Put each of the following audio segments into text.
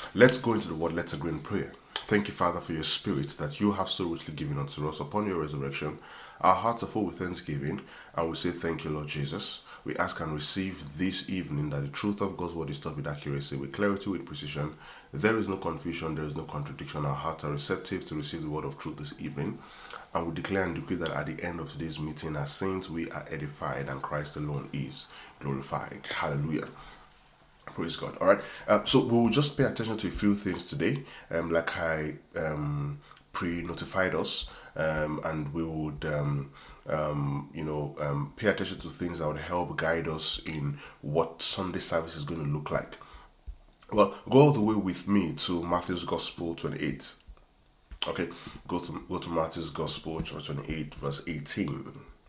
Let's go into the word. Let's agree in prayer. Thank you, Father, for your spirit that you have so richly given unto us upon your resurrection. Our hearts are full with thanksgiving, and we say thank you, Lord Jesus. We ask and receive this evening that the truth of God's word is taught with accuracy, with clarity, with precision. There is no confusion, there is no contradiction. Our hearts are receptive to receive the word of truth this evening. And we declare and decree that at the end of today's meeting, as saints, we are edified and Christ alone is glorified. Hallelujah. Praise God. All right. So we will just pay attention to a few things today, like I pre-notified us, and we would, pay attention to things that would help guide us in what Sunday service is going to look like. Well, go all the way with me to Matthew's Gospel 28. Okay, go to Matthew's Gospel chapter 28, verse 18.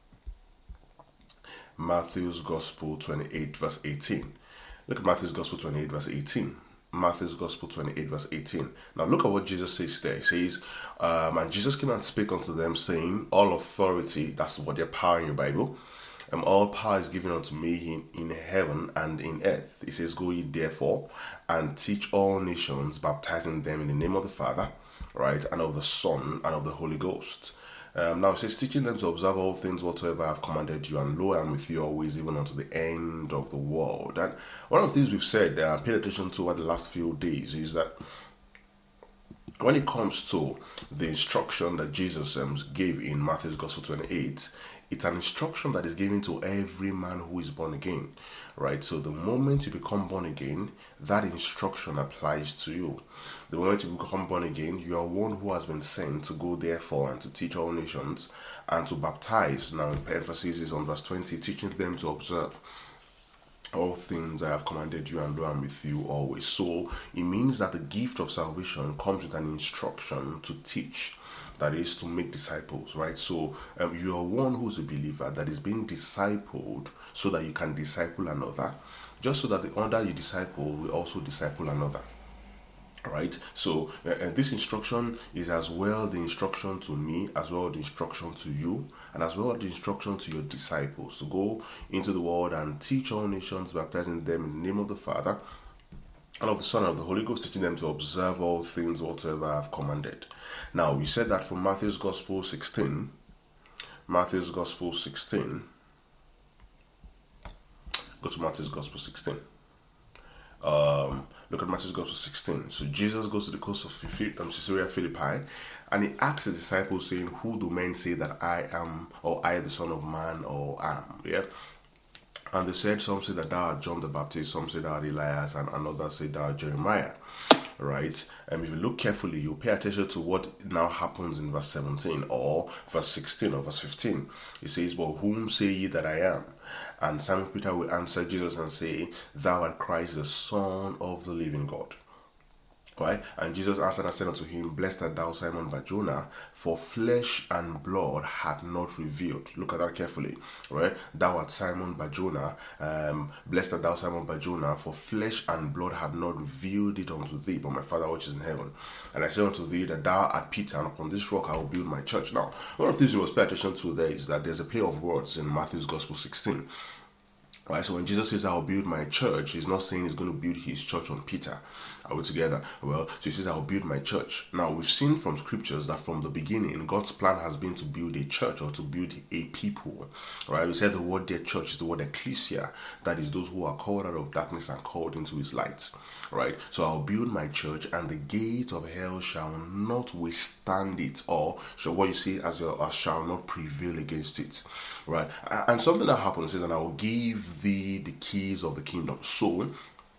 Matthew's Gospel 28, verse 18. Look at Matthew's Gospel 28, verse 18. Matthew's Gospel 28, verse 18. Now look at what Jesus says there. He says, and Jesus came and spake unto them, saying, all authority, that's what their power in your Bible, all power is given unto me in heaven and in earth. He says, go ye therefore and teach all nations, baptizing them in the name of the Father, right, and of the Son, and of the Holy Ghost. Now it says, teaching them to observe all things whatsoever I have commanded you, and lo, I am with you always, even unto the end of the world. And one of the things we've said, paid attention to over the last few days, is that when it comes to the instruction that Jesus gave in Matthew's Gospel 28, it's an instruction that is given to every man who is born again, right? So the moment you become born again, that instruction applies to you. The moment you become born again, you are one who has been sent to go therefore and to teach all nations and to baptize. Now, the emphasis is on verse 20, teaching them to observe all things I have commanded you, and lo, I am with you always. So it means that the gift of salvation comes with an instruction to teach. That is to make disciples, right? So you are one who's a believer that is being discipled so that you can disciple another, just so that the other you disciple will also disciple another. Right, so this instruction is as well the instruction to me, as well the instruction to you, and as well the instruction to your disciples to go into the world and teach all nations, baptizing them in the name of the Father, and of the Son, and of the Holy Ghost, teaching them to observe all things whatsoever I have commanded. Now, we said that from Matthew's Gospel 16. Matthew's Gospel 16. Go to Matthew's Gospel 16. Look at Matthew's Gospel 16. So Jesus goes to the coast of Caesarea Philippi, and he asks the disciples, saying, who do men say that I am, or I the Son of Man, or am? Yeah. And they said, some say that thou art John the Baptist, some say thou art Elias, and another say thou art Jeremiah. Right? And if you look carefully, you pay attention to what now happens in verse 17 or verse 16 or verse 15. It says, but whom say ye that I am? And Simon Peter will answer Jesus and say, thou art Christ, the Son of the living God. Right? And Jesus answered and said unto him, blessed art thou, Simon Bar-Jonah, for flesh and blood had not revealed. Look at that carefully. Right? Thou art Simon Bar-Jonah, blessed art thou, Simon Bar-Jonah, for flesh and blood had not revealed it unto thee, but my Father which is in heaven. And I say unto thee that thou art Peter, and upon this rock I will build my church. Now, one of the things you must pay attention to there is that there's a play of words in Matthew's Gospel 16. Right, so when Jesus says, I'll build my church, he's not saying he's going to build his church on Peter. Are we together? Well, so he says, I'll build my church. Now, we've seen from scriptures that from the beginning, God's plan has been to build a church or to build a people. Right? We said the word there, church, is the word ecclesia. That is those who are called out of darkness and called into his light. Right? So I'll build my church, and the gate of hell shall not withstand it, or shall what you see as shall not prevail against it. Right? And something that happens is, and I will give thee the keys of the kingdom. So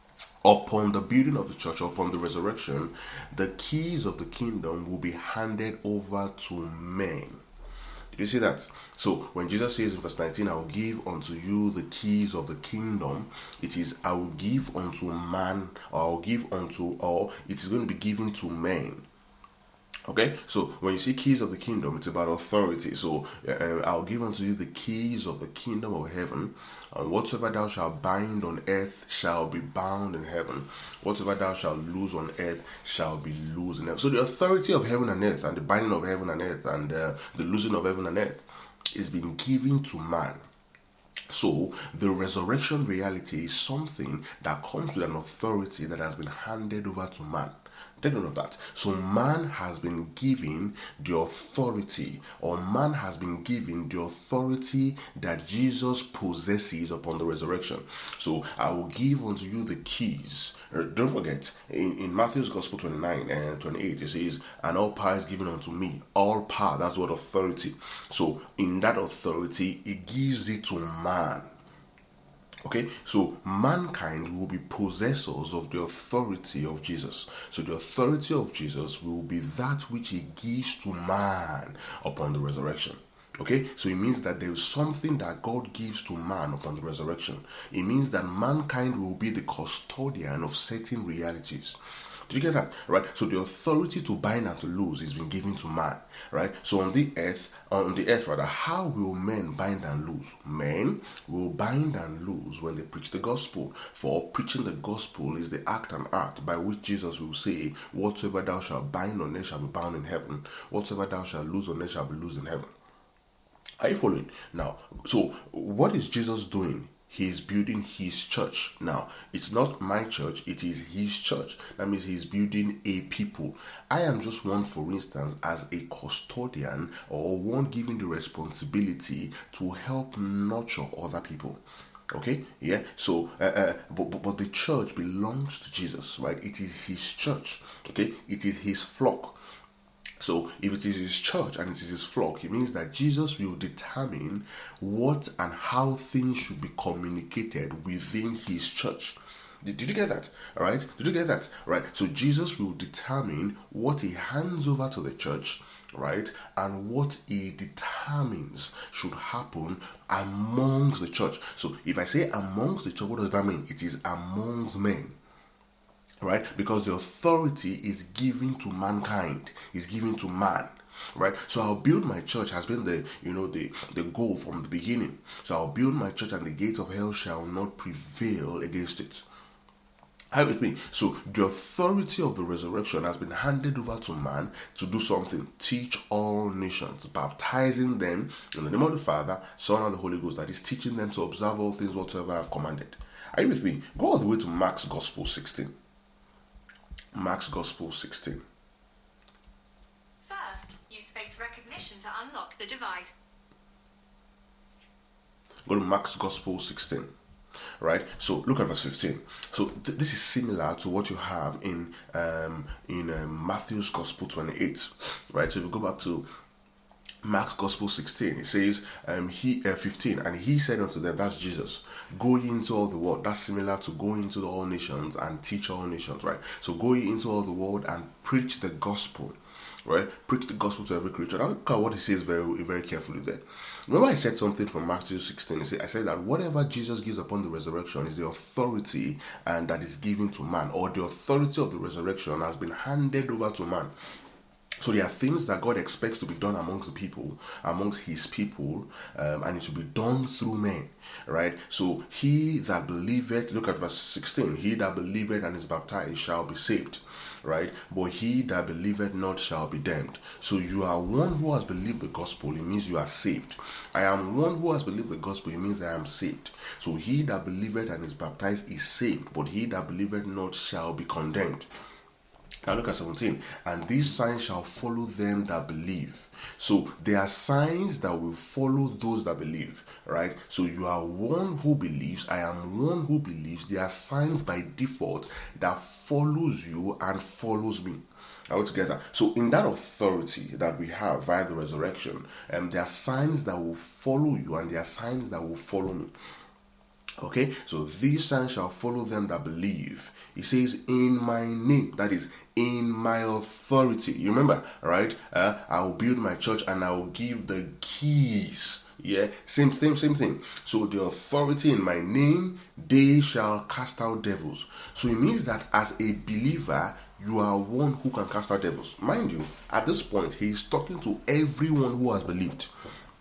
upon the building of the church, upon the resurrection, the keys of the kingdom will be handed over to men. Did you see that? So when Jesus says in verse 19, I will give unto you the keys of the kingdom, it is I will give unto man, or I will give unto, or it is going to be given to men. Okay, so when you see keys of the kingdom, it's about authority. So I'll give unto you the keys of the kingdom of heaven, and whatsoever thou shalt bind on earth shall be bound in heaven. Whatsoever thou shalt loose on earth shall be loosed in heaven. So the authority of heaven and earth, and the binding of heaven and earth, and the loosing of heaven and earth is being given to man. So the resurrection reality is something that comes with an authority that has been handed over to man. Take note of that. So man has been given the authority, or man has been given the authority that Jesus possesses upon the resurrection. So I will give unto you the keys. Don't forget, in Matthew's Gospel 29 and 28, it says, and all power is given unto me. All power, that's what authority. So in that authority, it gives it to man. Okay, so mankind will be possessors of the authority of Jesus. So the authority of Jesus will be that which he gives to man upon the resurrection. Okay, so it means that there is something that God gives to man upon the resurrection. It means that mankind will be the custodian of certain realities. Did you get that? Right? So the authority to bind and to loose is been given to man. Right? So on the earth rather, how will men bind and loose? Men will bind and loose when they preach the gospel. For preaching the gospel is the act and art by which Jesus will say, whatsoever thou shalt bind on earth shall be bound in heaven. Whatsoever thou shalt loose on earth shall be loosed in heaven. Are you following? Now, so what is Jesus doing? He's building his church. Now, it's not my church, it is his church. That means he's building a people. I am just one, for instance, as a custodian, or one given the responsibility to help nurture other people. Okay, yeah. So, but the church belongs to Jesus, right? It is his church. Okay, it is his flock. So if it is his church and it is his flock, it means that Jesus will determine what and how things should be communicated within his church. Did you get that? All right? Did you get that? Right? So Jesus will determine what he hands over to the church, right? And what he determines should happen amongst the church. So if I say amongst the church, what does that mean? It is amongst men. Right? Because the authority is given to mankind, is given to man. Right? So I'll build my church has been the goal from the beginning. So I'll build my church and the gates of hell shall not prevail against it. Are you with me? So the authority of the resurrection has been handed over to man to do something. Teach all nations, baptizing them in the name of the Father, Son, and the Holy Ghost. That is teaching them to observe all things whatsoever I have commanded. Are you with me? Go all the way to Mark's Gospel 16. Mark's Gospel 16. First, use face recognition to unlock the device. Go to Mark's Gospel 16. Right? So look at verse 15. So this is similar to what you have in Matthew's Gospel 28. Right? So if you go back to Mark's Gospel 16, it says 15, and he said unto them, that's Jesus, go into all the world. That's similar to going into all nations and teach all nations, right? So go into all the world and preach the gospel, right? Preach the gospel to every creature. Now look at what he says very, very carefully there. Remember I said something from Matthew 16. I said that whatever Jesus gives upon the resurrection is the authority and that is given to man, or the authority of the resurrection has been handed over to man. So there are things that God expects to be done amongst the people, amongst his people, and it will be done through men, right? So he that believeth, look at verse 16, he that believeth and is baptized shall be saved, right? But he that believeth not shall be damned. So you are one who has believed the gospel, it means you are saved. I am one who has believed the gospel, it means I am saved. So he that believeth and is baptized is saved, but he that believeth not shall be condemned. Now look at 17. And these signs shall follow them that believe. So there are signs that will follow those that believe, right? So you are one who believes, I am one who believes. There are signs by default that follows you and follows me. All together. So in that authority that we have via the resurrection, there are signs that will follow you and there are signs that will follow me. Okay, so these signs shall follow them that believe. He says, in my name, that is, in my authority. You remember, right? I will build my church and I will give the keys. Yeah, same thing. So the authority in my name, they shall cast out devils. So it means that as a believer, you are one who can cast out devils. Mind you, at this point, he is talking to everyone who has believed.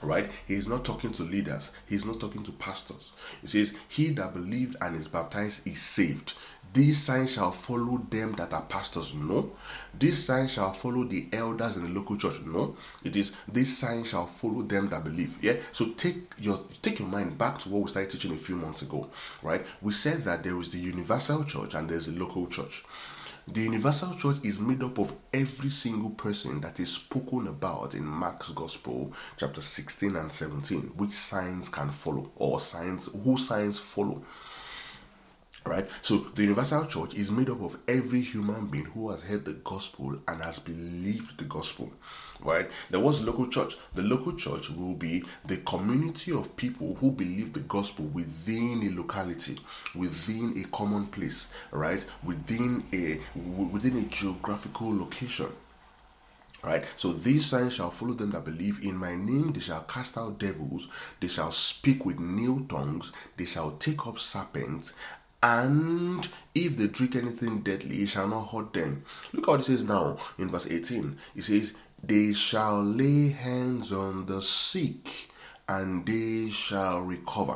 Right? He is not talking to leaders. He is not talking to pastors. He says, he that believed and is baptized is saved. These signs shall follow them that are pastors. No. These signs shall follow the elders in the local church. No. It is, these signs shall follow them that believe. Yeah. So take your mind back to what we started teaching a few months ago. Right? We said that there is the universal church and there's the local church. The universal church is made up of every single person that is spoken about in Mark's Gospel, chapter 16 and 17, which signs can follow, or signs, whose signs follow. Right? So the universal church is made up of every human being who has heard the gospel and has believed the gospel. Right? There was local church. The local church will be the community of people who believe the gospel within a locality, within a common place, right? Within a geographical location. Right? So these signs shall follow them that believe. In my name they shall cast out devils, they shall speak with new tongues, they shall take up serpents, and if they drink anything deadly, it shall not hurt them. Look how it says now in verse 18. It says, they shall lay hands on the sick and they shall recover.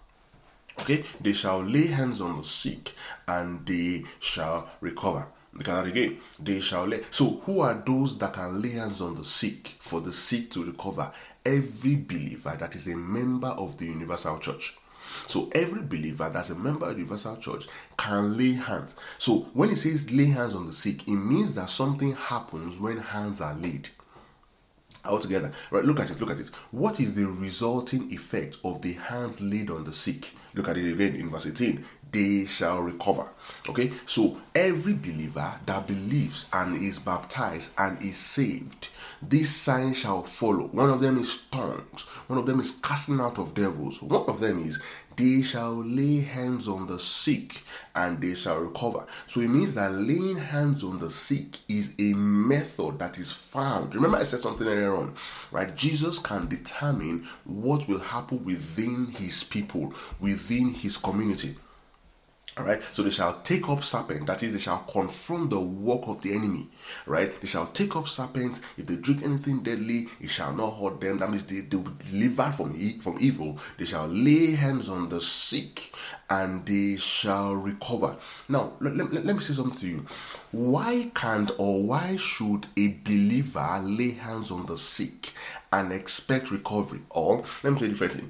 Okay, they shall lay hands on the sick and they shall recover. Look at that again. They shall lay. So who are those that can lay hands on the sick for the sick to recover? Every believer that is a member of the universal church. So every believer that's a member of the universal church can lay hands. So when it says lay hands on the sick, it means that something happens when hands are laid. Altogether, right? Look at it. What is the resulting effect of the hands laid on the sick? Look at it again in verse 18. They shall recover. Okay, so every believer that believes and is baptized and is saved, these signs shall follow. One of them is tongues. One of them is casting out of devils. One of them is they shall lay hands on the sick and they shall recover. So it means that laying hands on the sick is a method that is found. Remember I said something earlier on, right? Jesus can determine what will happen within his people, within his community. Alright, so they shall take up serpents, that is, they shall confront the work of the enemy. Right? They shall take up serpents. If they drink anything deadly, it shall not hurt them. That means they will be delivered from evil. They shall lay hands on the sick and they shall recover. Now, let me say something to you. Why can't or why should a believer lay hands on the sick and expect recovery? Or, let me say it differently.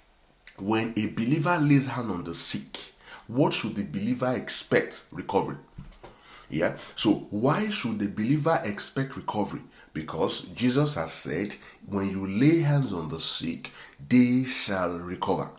When a believer lays hands on the sick, what should the believer expect? Recovery. Yeah. So why should the believer expect recovery? Because Jesus has said, when you lay hands on the sick, they shall recover.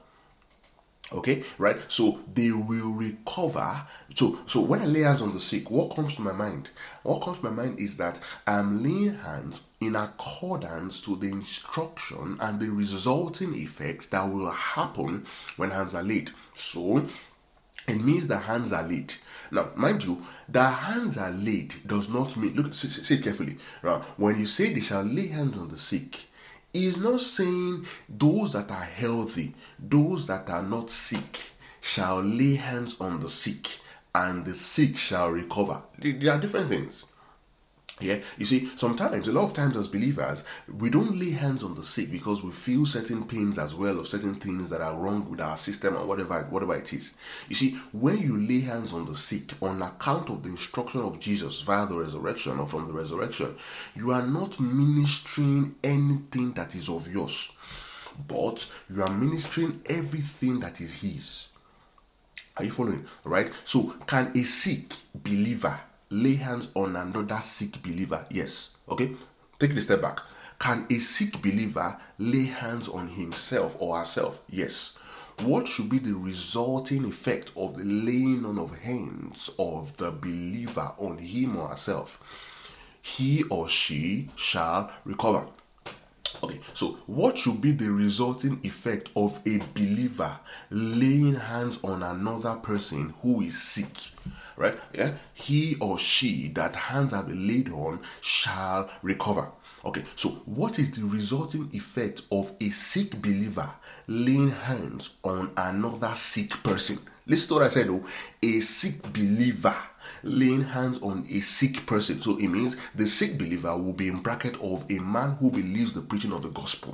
Okay, right? So they will recover. So when I lay hands on the sick, what comes to my mind? What comes to my mind is that I'm laying hands in accordance to the instruction and the resulting effects that will happen when hands are laid. So it means the hands are laid. Now, mind you, the hands are laid does not mean, look, say it carefully. Right? When you say they shall lay hands on the sick, it's not saying those that are healthy, those that are not sick, shall lay hands on the sick and the sick shall recover. They are different things. Yeah, you see, a lot of times as believers, we don't lay hands on the sick because we feel certain pains as well of certain things that are wrong with our system or whatever it is. You see, when you lay hands on the sick on account of the instruction of Jesus via the resurrection or from the resurrection, you are not ministering anything that is of yours, but you are ministering everything that is his. Are you following? Right? So, can a sick believer lay hands on another sick believer? Yes. Okay? Take it a step back. Can a sick believer lay hands on himself or herself? Yes. What should be the resulting effect of the laying on of hands of the believer on him or herself? He or she shall recover. Okay, so what should be the resulting effect of a believer laying hands on another person who is sick? Right? Yeah, he or she that hands have been laid on shall recover. Okay, so what is the resulting effect of a sick believer laying hands on another sick person? Listen to what I said though. A sick believer laying hands on a sick person. So it means the sick believer will be in bracket of a man who believes the preaching of the gospel.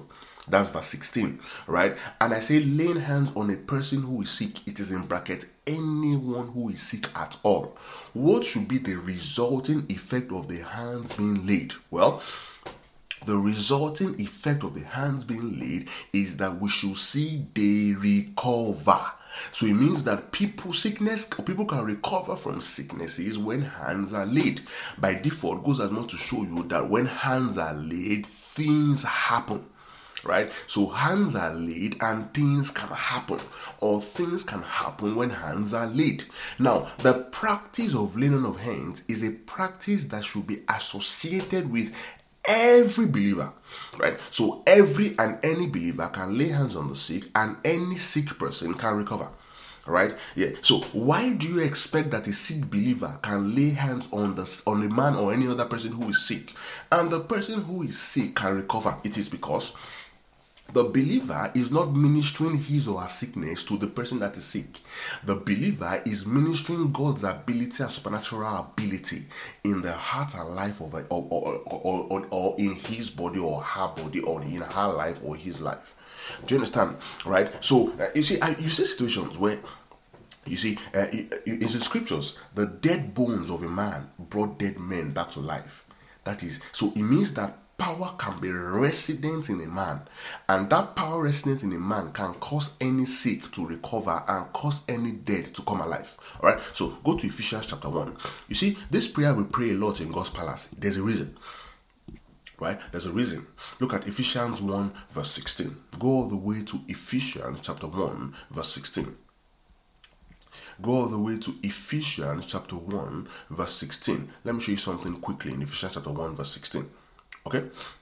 That's verse 16, right? And I say laying hands on a person who is sick, it is in bracket, anyone who is sick at all. What should be the resulting effect of the hands being laid? Well, the resulting effect of the hands being laid is that we should see they recover. So it means that people can recover from sicknesses when hands are laid. By default, goes as much to show you that when hands are laid, things happen. Right? So hands are laid and things can happen, or things can happen when hands are laid. Now, the practice of laying on of hands is a practice that should be associated with every believer, right? So every and any believer can lay hands on the sick, and any sick person can recover. Right? Yeah. So why do you expect that a sick believer can lay hands on a man or any other person who is sick, and the person who is sick can recover? It is because the believer is not ministering his or her sickness to the person that is sick. The believer is ministering God's ability and supernatural ability in the heart and life of it, or in his body or her body, or in her life or his life. Do you understand? Right? So you see situations where you see in the scriptures, the dead bones of a man brought dead men back to life. That is, so it means that power can be resident in a man, and that power resident in a man can cause any sick to recover and cause any dead to come alive. All right, so go to Ephesians chapter 1. You see, this prayer we pray a lot in God's palace. There's a reason, right? There's a reason. Look at Ephesians 1 verse 16. Go all the way to Ephesians chapter 1 verse 16. Go all the way to Ephesians chapter 1 verse 16. Let me show you something quickly in Ephesians chapter 1 verse 16. Okay?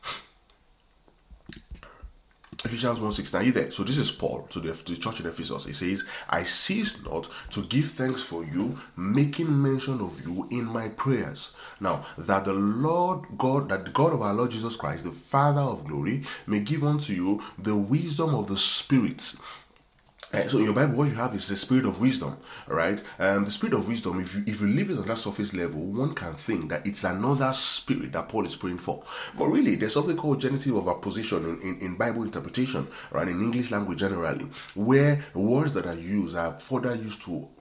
Ephesians 1:16. Are you there? So this is Paul to the church in Ephesus. He says, I cease not to give thanks for you, making mention of you in my prayers. Now, that the God of our Lord Jesus Christ, the Father of glory, may give unto you the wisdom of the Spirit. So in your Bible, what you have is the spirit of wisdom, right? The spirit of wisdom, if you leave it on that surface level, one can think that it's another spirit that Paul is praying for. But really, there's something called genitive of apposition in Bible interpretation, right? In English language generally, where words that are used are further used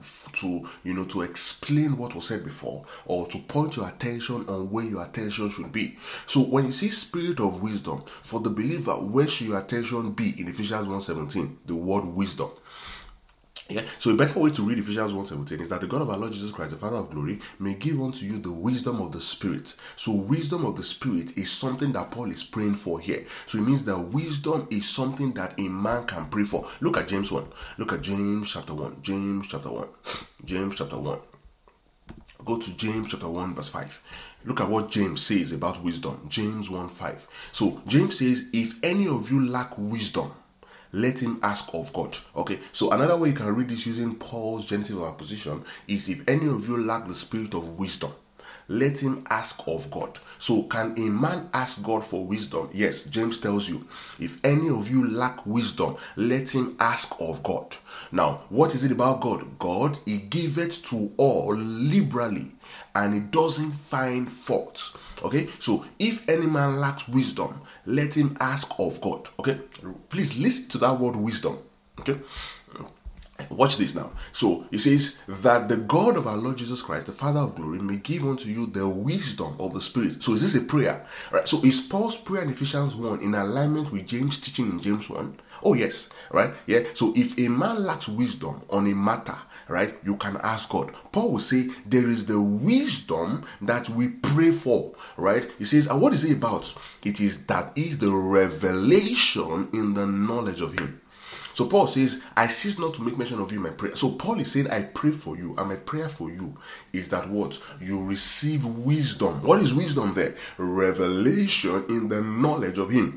to explain what was said before, or to point your attention on where your attention should be. So when you see spirit of wisdom, for the believer, where should your attention be in Ephesians 1:17? The word wisdom. Yeah. So a better way to read Ephesians 1:17 is that the God of our Lord Jesus Christ, the Father of glory, may give unto you the wisdom of the Spirit. So wisdom of the Spirit is something that Paul is praying for here. So it means that wisdom is something that a man can pray for. Look at James 1. Look at James chapter 1. James chapter 1. James chapter 1. Go to James chapter 1 verse 5. Look at what James says about wisdom. James 1:5. So James says, if any of you lack wisdom, let him ask of God. Okay, so another way you can read this using Paul's genitive of apposition is, if any of you lack the spirit of wisdom, let him ask of God. So can a man ask God for wisdom? Yes, James tells you, if any of you lack wisdom, let him ask of God. Now, what is it about God? God, he giveth to all liberally, and he doesn't find fault. Okay, so if any man lacks wisdom, let him ask of God. Okay, please listen to that word wisdom. Okay, watch this now. So it says that the God of our Lord Jesus Christ, the Father of glory, may give unto you the wisdom of the Spirit. So is this a prayer? Right. So is Paul's prayer in Ephesians 1 in alignment with James' teaching in James 1? Oh yes, right? Yeah. So if a man lacks wisdom on a matter, right, you can ask God. Paul will say there is the wisdom that we pray for, right? He says, and what is it about? It is the revelation in the knowledge of him. So Paul says, I cease not to make mention of you in my prayer. So Paul is saying, I pray for you, and my prayer for you is that what? You receive wisdom. What is wisdom there? Revelation in the knowledge of him.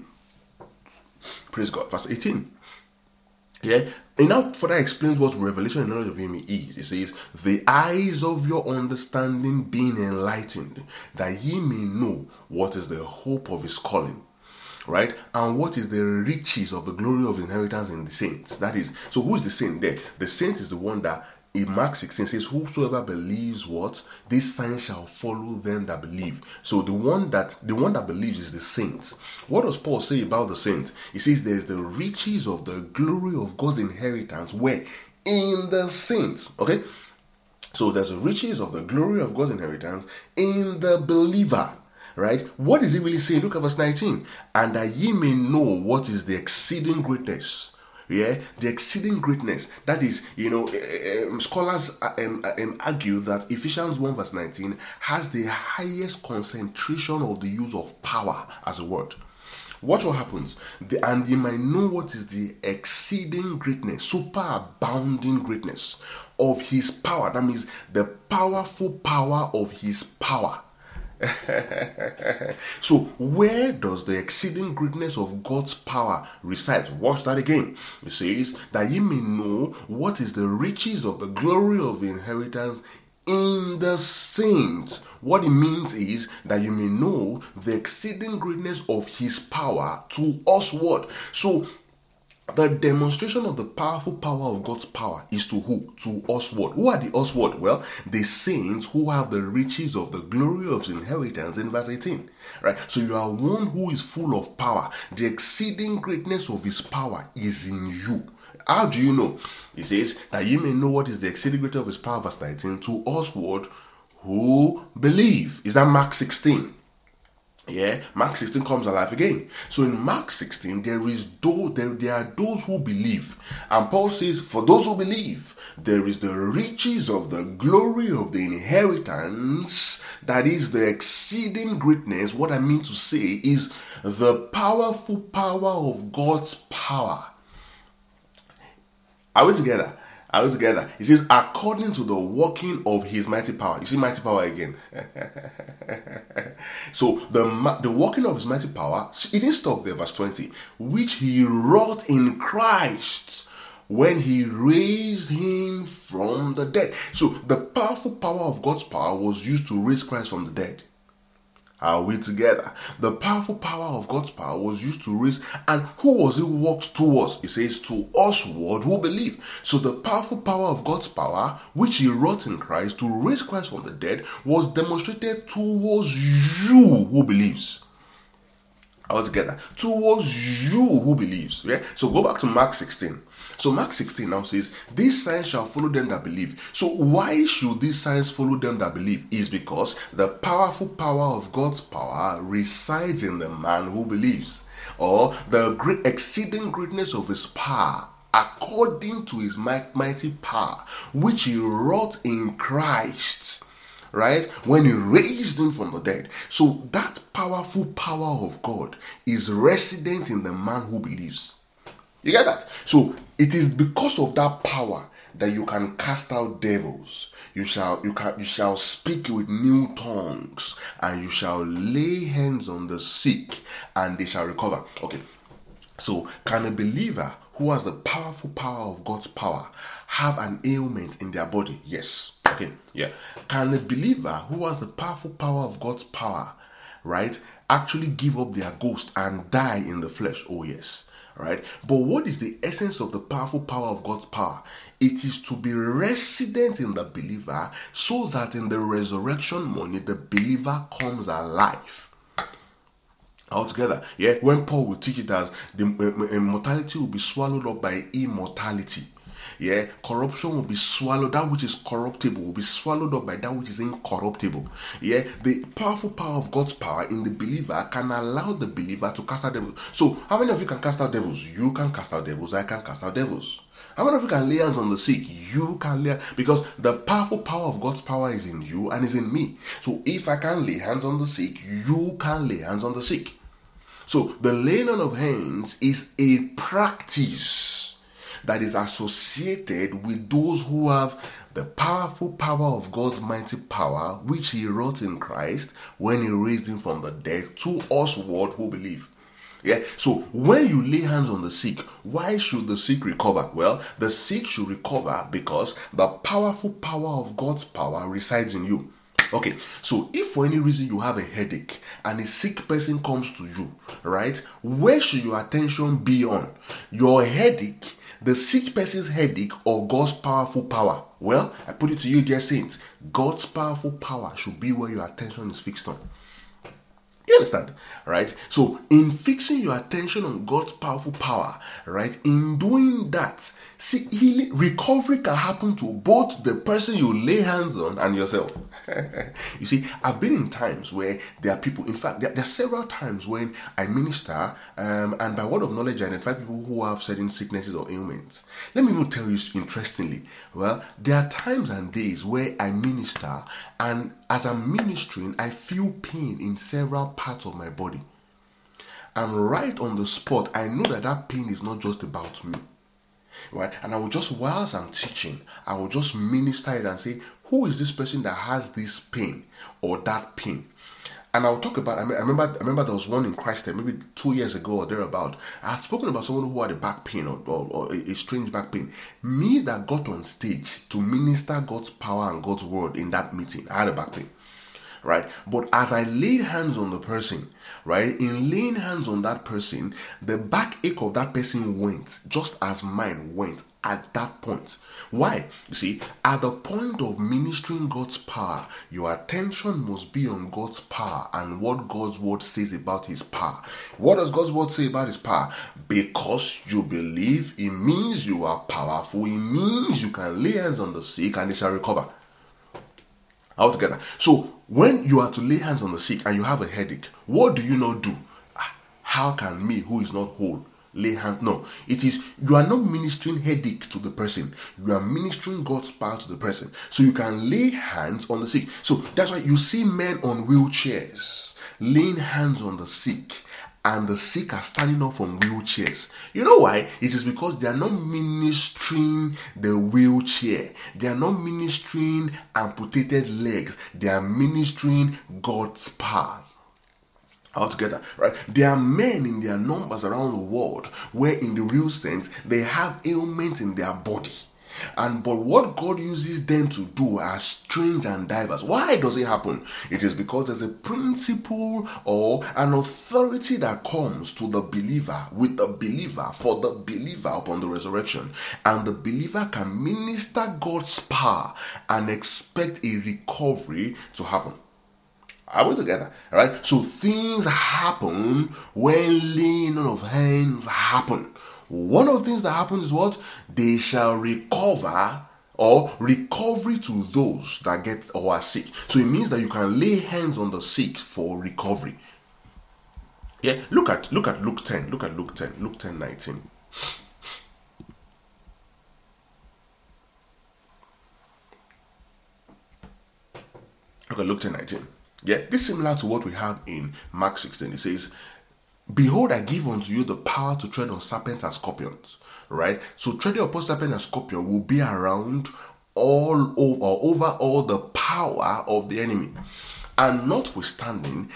Praise God. Verse 18. Yeah. And now further explains what revelation and knowledge of him is. It says, the eyes of your understanding being enlightened, that ye may know what is the hope of his calling, right? And what is the riches of the glory of inheritance in the saints. That is, so who is the saint there? The saint is the one that in Mark 16 says, whosoever believes what? These signs shall follow them that believe. So the one that believes is the saint. What does Paul say about the saint? He says there's the riches of the glory of God's inheritance where? In the saints. Okay? So there's the riches of the glory of God's inheritance in the believer. Right? What is he really saying? Look at verse 19. And that ye may know what is the exceeding greatness. Yeah, the exceeding greatness. That is, scholars argue that Ephesians 1 verse 19 has the highest concentration of the use of power as a word. What will happen? And you might know what is the exceeding greatness, superabounding greatness of his power. That means the powerful power of his power. So where does the exceeding greatness of God's power reside? Watch that again. It says that ye may know what is the riches of the glory of the inheritance in the saints. What it means is that you may know the exceeding greatness of his power to us what? So the demonstration of the powerful power of God's power is to who? To us what? Who are the us what? Well, the saints who have the riches of the glory of his inheritance in verse 18. Right? So you are one who is full of power. The exceeding greatness of his power is in you. How do you know? He says that you may know what is the exceeding greatness of his power, verse 19, to us what? Who believe. Is that Mark 16? Yeah, Mark 16 comes alive again. So in Mark 16, there are those who believe. And Paul says, for those who believe, there is the riches of the glory of the inheritance. That is the exceeding greatness. What I mean to say is the powerful power of God's power. Are we together? It says, according to the working of his mighty power. You see mighty power again. So the working of his mighty power, it didn't stop there, verse 20, which he wrought in Christ when he raised him from the dead. So the powerful power of God's power was used to raise Christ from the dead. Are we together? The powerful power of God's power was used to raise, and who was it worked towards? It says to us what who believe. So the powerful power of God's power, which he wrought in Christ to raise Christ from the dead, was demonstrated towards you who believes. All together, towards you who believes. Yeah. So go back to Mark 16. So Mark 16 now says, these signs shall follow them that believe. So why should these signs follow them that believe? Is because the powerful power of God's power resides in the man who believes. Or the great exceeding greatness of his power, according to his mighty power, which he wrought in Christ. Right? When he raised him from the dead. So that powerful power of God is resident in the man who believes. You get that? So it is because of that power that you can cast out devils. You shall speak with new tongues, and you shall lay hands on the sick, and they shall recover. Okay. So can a believer who has the powerful power of God's power have an ailment in their body? Yes. Okay. Yeah. Can a believer who has the powerful power of God's power, right, actually give up their ghost and die in the flesh? Oh yes. Right? But what is the essence of the powerful power of God's power? It is to be resident in the believer so that in the resurrection morning the believer comes alive. Altogether, yeah. When Paul will teach it as the mortality will be swallowed up by immortality. Yeah, corruption will be swallowed. That which is corruptible will be swallowed up by that which is incorruptible. Yeah, the powerful power of God's power in the believer can allow the believer to cast out devils. So, how many of you can cast out devils? You can cast out devils. I can cast out devils. How many of you can lay hands on the sick? You can lay, because the powerful power of God's power is in you and is in me. So, if I can lay hands on the sick, you can lay hands on the sick. So, the laying on of hands is a practice that is associated with those who have the powerful power of God's mighty power, which he wrought in Christ when he raised him from the dead, to us what who believe. Yeah. So when you lay hands on the sick, why should the sick recover? Well, the sick should recover because the powerful power of God's power resides in you. Okay, so if for any reason you have a headache and a sick person comes to you, right, where should your attention be on? Your headache, The sick person's headache or God's powerful power? Well, I put it to you, dear saints, God's powerful power should be where your attention is fixed on. You understand? Right? So, in fixing your attention on God's powerful power, right, in doing that, see, healing, recovery can happen to both the person you lay hands on and yourself. You see, I've been in times where there are people, in fact, there are several times when I minister, and by word of knowledge, I identify people who have certain sicknesses or ailments. Let me even tell you interestingly, well, there are times and days where I minister, and as I'm ministering, I feel pain in several parts of my body. And right on the spot, I know that that pain is not just about me. Right? And I will just, whilst I'm teaching, I will just minister it and say, who is this person that has this pain or that pain? And I'll talk about, I remember there was one in Christ maybe 2 years ago or thereabout. I had spoken about someone who had a back pain or a strange back pain. Me that got on stage to minister God's power and God's word in that meeting, I had a back pain. Right? But as I laid hands on the person, right, in laying hands on that person, the backache of that person went just as mine went at that point. Why? You see, at the point of ministering God's power, your attention must be on God's power and what God's word says about his power. What does God's word say about his power? Because you believe, it means you are powerful. It means you can lay hands on the sick and they shall recover. Altogether. So when you are to lay hands on the sick and you have a headache, what do you not do? How can me, who is not whole, lay hands? No, it is, you are not ministering headache to the person. You are ministering God's power to the person. So you can lay hands on the sick. So that's why you see men on wheelchairs laying hands on the sick, and the sick are standing up from wheelchairs. You know why? It is because they are not ministering the wheelchair. They are not ministering amputated legs. They are ministering God's power. Altogether, right? There are men in their numbers around the world where in the real sense they have ailments in their body. But what God uses them to do are strange and diverse. Why does it happen? It is because there's a principle or an authority that comes to the believer, with the believer, for the believer upon the resurrection. And the believer can minister God's power and expect a recovery to happen. Are we together? Alright? So things happen when laying on of hands happen. One of the things that happens is what? They shall recover, or recovery to those that get or are sick. So it means that you can lay hands on the sick for recovery. Yeah, look at Luke 10. Look at Luke 10. Luke 10:19. Look at Luke 10:19. Yeah, this is similar to what we have in Mark 16. It says, behold, I give unto you the power to tread on serpents and scorpions. Right? So treading upon serpent and scorpion will be around all over all the power of the enemy. And notwithstanding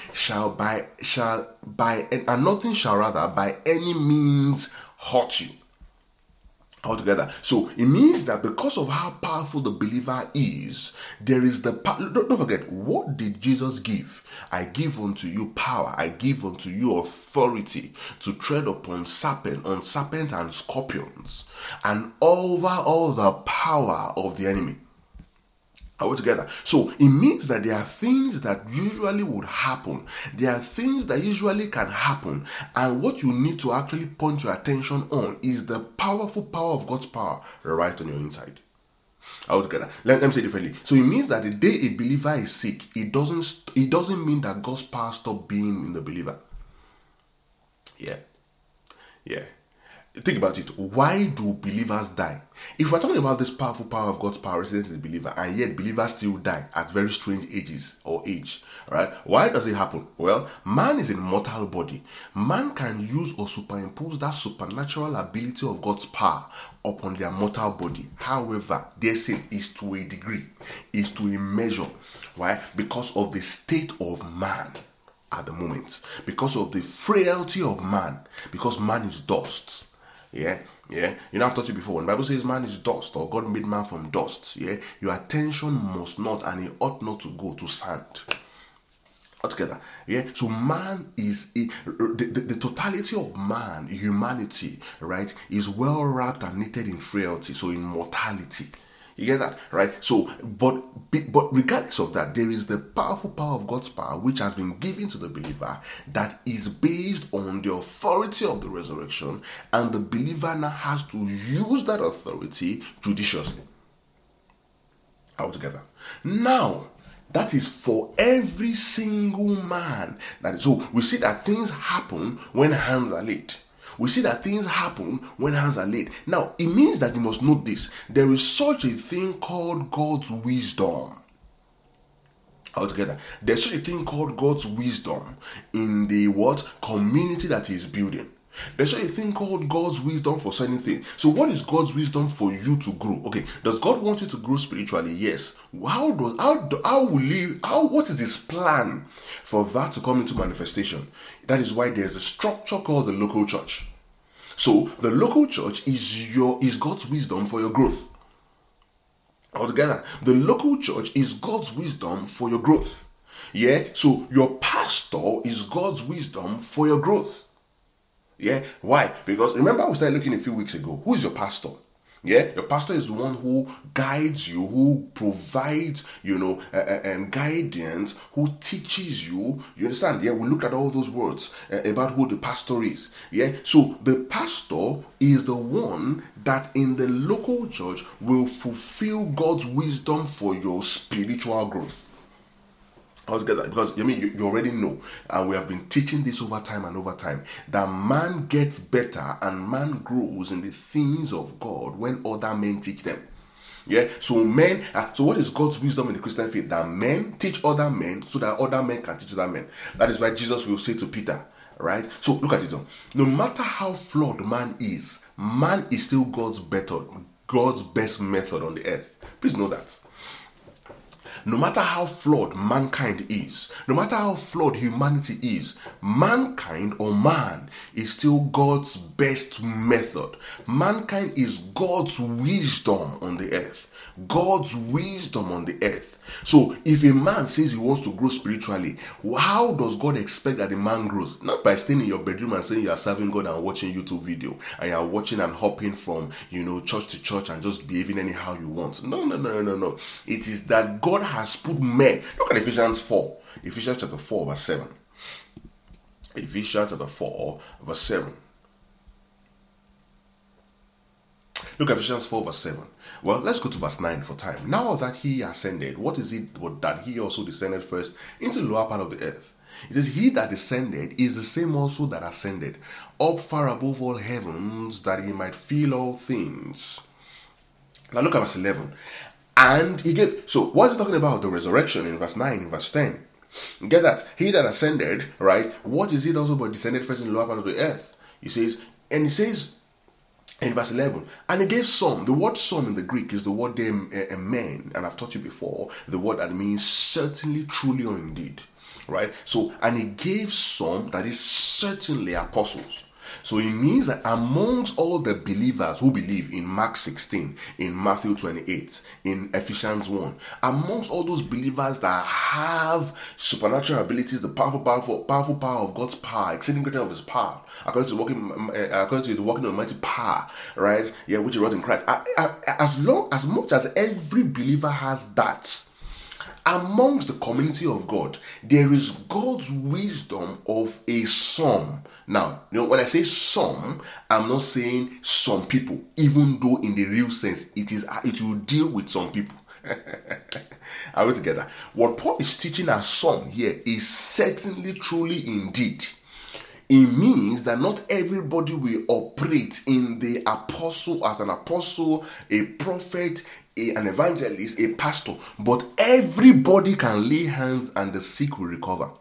nothing shall rather by any means hurt you. Altogether. So it means that because of how powerful the believer is, there is the power. Don't forget, what did Jesus give? I give unto you power. I give unto you authority to tread upon serpents and scorpions, and over all the power of the enemy. All together. So it means that there are things that usually would happen. There are things that usually can happen. And what you need to actually point your attention on is the powerful power of God's power right on your inside. All together. Let me say it differently. So it means that the day a believer is sick, it doesn't mean that God's power stopped being in the believer. Yeah. Think about it. Why do believers die? If we're talking about this powerful power of God's power resident in the believer, and yet believers still die at very strange ages or age, right? Why does it happen? Well, man is a mortal body. Man can use or superimpose that supernatural ability of God's power upon their mortal body. However, they say is to a degree, is to a measure. Why? Because of the state of man at the moment, because of the frailty of man, because man is dust. Yeah. You know, I've taught you before, when the Bible says man is dust, or God made man from dust, yeah, your attention must not and it ought not to go to sand. Altogether, yeah. So man is the totality of man, humanity, right, is well wrapped and knitted in frailty, so in mortality. You get that, right? So, but regardless of that, there is the powerful power of God's power which has been given to the believer that is based on the authority of the resurrection, and the believer now has to use that authority judiciously. Altogether, now. That is for every single man. So we see that things happen when hands are laid. We see that things happen when hands are laid. Now, it means that you must note this. There is such a thing called God's wisdom. Altogether, there's such a thing called God's wisdom in the community that He's building. There's a thing called God's wisdom for certain things. So what is God's wisdom for you to grow? Okay, does God want you to grow spiritually? Yes. What is His plan for that to come into manifestation? That is why there's a structure called the local church. So the local church is God's wisdom for your growth. Altogether, the local church is God's wisdom for your growth. Yeah, so your pastor is God's wisdom for your growth. Yeah, why? Because remember we started looking a few weeks ago. Who is your pastor? Yeah, your pastor is the one who guides you, who provides, guidance, who teaches you. You understand? Yeah, we looked at all those words about who the pastor is. Yeah, so the pastor is the one that in the local church will fulfill God's wisdom for your spiritual growth. Altogether, because you already know, and we have been teaching this over time and over time, that man gets better and man grows in the things of God when other men teach them. Yeah, so men. So what is God's wisdom in the Christian faith? That men teach other men so that other men can teach other men. That is why Jesus will say to Peter, right? So look at it. No matter how flawed man is still God's best method on the earth. Please know that. No matter how flawed mankind is, no matter how flawed humanity is, mankind or man is still God's best method. Mankind is God's wisdom on the earth. God's wisdom on the earth. So if a man says he wants to grow spiritually, how does God expect that the man grows? Not by staying in your bedroom and saying you are serving God and watching YouTube video and you are watching and hopping from church to church and just behaving anyhow you want. No. It is that God has put men. Look at Ephesians 4. Ephesians chapter 4 verse 7. Ephesians chapter 4 verse 7. Look at Ephesians 4 verse 7. Well, let's go to verse 9 for time. Now that He ascended, what is it that He also descended first into the lower part of the earth? It says, He that descended is the same also that ascended up far above all heavens, that He might fill all things. Now look at verse 11. And He gave, so what is talking about? The resurrection in verse 9, in verse 10. You get that? He that ascended, right? What is it also but descended first in the lower part of the earth? He says, in verse 11, and He gave some. The word some in the Greek is the word men, and I've taught you before, the word that means certainly, truly, or indeed, right? So, and He gave some, that is certainly apostles. So it means that amongst all the believers who believe in Mark 16, in Matthew 28, in Ephesians 1, amongst all those believers that have supernatural abilities, the powerful power of God's power, exceeding greater of His power, according to the working of mighty power, right? Yeah, which is wrought in Christ. As much as every believer has that, amongst the community of God, there is God's wisdom of a sum. Now, when I say some, I'm not saying some people, even though in the real sense, it will deal with some people. Are we together? What Paul is teaching us some here is certainly, truly, indeed. It means that not everybody will operate in the apostle as an apostle, a prophet, an evangelist, a pastor, but everybody can lay hands and the sick will recover.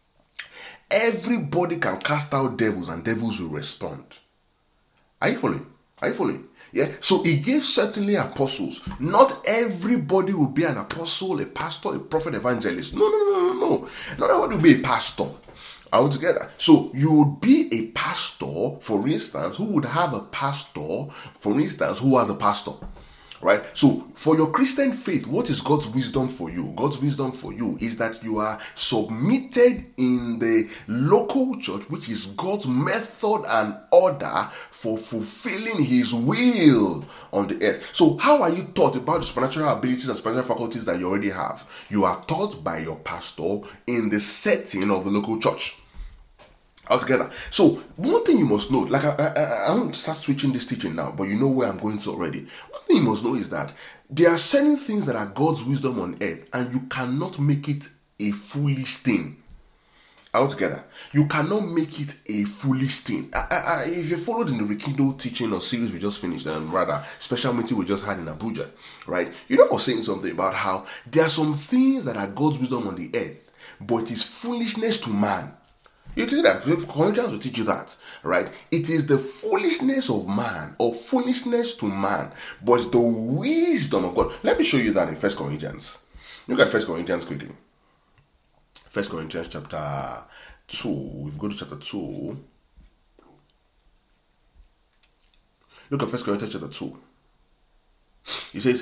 Everybody can cast out devils and devils will respond. Are you following? Yeah. So He gave certainly apostles. Not everybody will be an apostle, a pastor, a prophet, evangelist. No. Not everybody will be a pastor. Are we together? So you would be a pastor, for instance, who would have a pastor, for instance, who has a pastor. Right? So, for your Christian faith, what is God's wisdom for you? God's wisdom for you is that you are submitted in the local church, which is God's method and order for fulfilling His will on the earth. So, how are you taught about the supernatural abilities and supernatural faculties that you already have? You are taught by your pastor in the setting of the local church. Altogether. So, one thing you must know, like I won't start switching this teaching now, but you know where I'm going to already. One thing you must know is that there are certain things that are God's wisdom on earth, and you cannot make it a foolish thing. Altogether, you cannot make it a foolish thing. If you followed in the Rikido teaching or series we just finished, and rather special meeting we just had in Abuja, right? You know, I was saying something about how there are some things that are God's wisdom on the earth, but it is foolishness to man. You see that Corinthians will teach you that, right? It is the foolishness of man or foolishness to man, but it's the wisdom of God. Let me show you that in 1 Corinthians. Look at 1 Corinthians quickly. 1 Corinthians chapter 2. We go to chapter 2. Look at 1 Corinthians chapter 2. He says,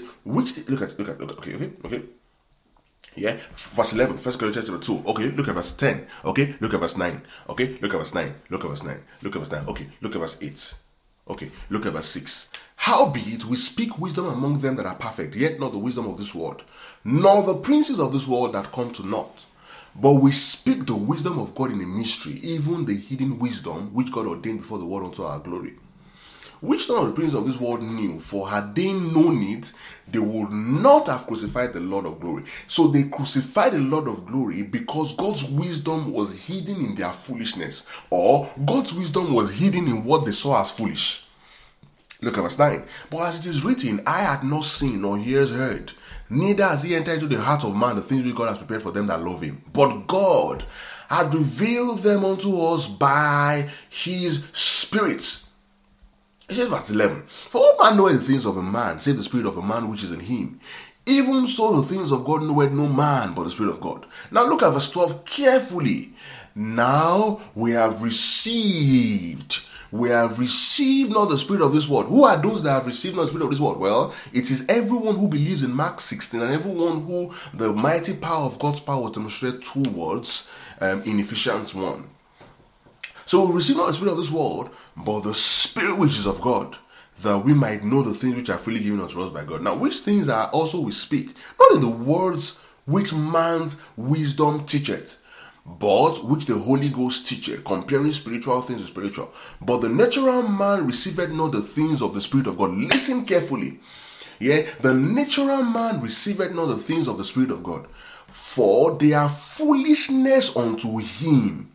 okay. Yeah, verse 11, 1 Corinthians chapter 2. Okay, look at verse 10. Okay, look at verse 9. Okay, look at verse 9. Look at verse 9. Look at verse 9. Okay, look at verse 8. Okay, look at verse 6. Howbeit we speak wisdom among them that are perfect, yet not the wisdom of this world, nor the princes of this world that come to naught. But we speak the wisdom of God in a mystery, even the hidden wisdom which God ordained before the world unto our glory. Which none of the princes of this world knew, for had they known it, they would not have crucified the Lord of glory. So they crucified the Lord of glory because God's wisdom was hidden in their foolishness, or God's wisdom was hidden in what they saw as foolish. Look at verse 9. But as it is written, eye had not seen nor ears heard, neither has he entered into the heart of man the things which God has prepared for them that love him. But God had revealed them unto us by his Spirit. It says verse 11, for all man knoweth the things of a man, save the spirit of a man which is in him. Even so the things of God knoweth no man but the Spirit of God. Now look at verse 12 carefully. Now we have received not the spirit of this world. Who are those that have received not the spirit of this world? Well, it is everyone who believes in Mark 16 and everyone who the mighty power of God's power was demonstrated towards in Ephesians 1. So we receive not the spirit of this world, but the Spirit which is of God, that we might know the things which are freely given unto us by God. Now, which things are also we speak, not in the words which man's wisdom teacheth, but which the Holy Ghost teacheth, comparing spiritual things to spiritual. But the natural man receiveth not the things of the Spirit of God. Listen carefully. Yeah, the natural man receiveth not the things of the Spirit of God, for they are foolishness unto him.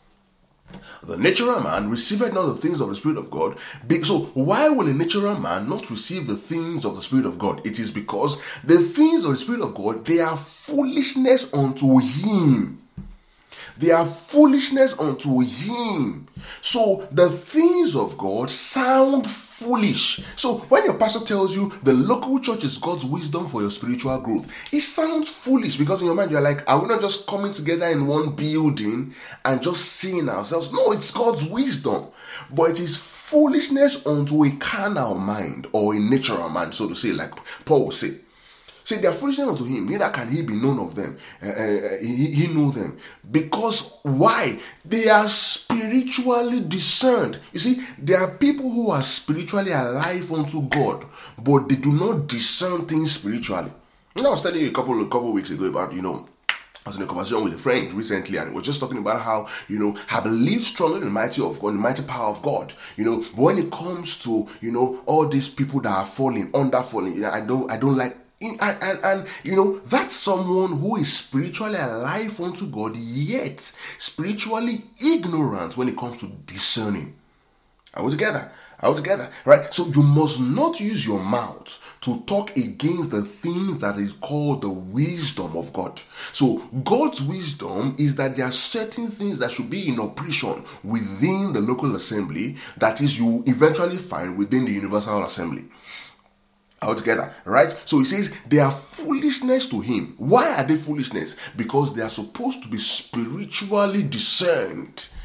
The natural man receiveth not the things of the Spirit of God. So why will a natural man not receive the things of the Spirit of God? It is because the things of the Spirit of God, they are foolishness unto him. They are foolishness unto him. So the things of God sound foolish. So when your pastor tells you the local church is God's wisdom for your spiritual growth, it sounds foolish because in your mind you're like, are we not just coming together in one building and just seeing ourselves? No, it's God's wisdom. But it is foolishness unto a carnal mind or a natural mind, so to say, like Paul will say. Say they are foolishness unto him, neither can he be known of them. He know them. Because why? They are spiritually discerned. You see, there are people who are spiritually alive unto God, but they do not discern things spiritually. I was telling you a couple of weeks ago about, I was in a conversation with a friend recently, and we were just talking about how, I believe strongly in the mighty of God, in the mighty power of God, but when it comes to, all these people that are falling, I don't like. And that's someone who is spiritually alive unto God, yet spiritually ignorant when it comes to discerning. Are we together? Right? So you must not use your mouth to talk against the things that is called the wisdom of God. So God's wisdom is that there are certain things that should be in operation within the local assembly, that is, you eventually find within the universal assembly. Altogether, right? So he says they are foolishness to him. Why are they foolishness? Because they are supposed to be spiritually discerned.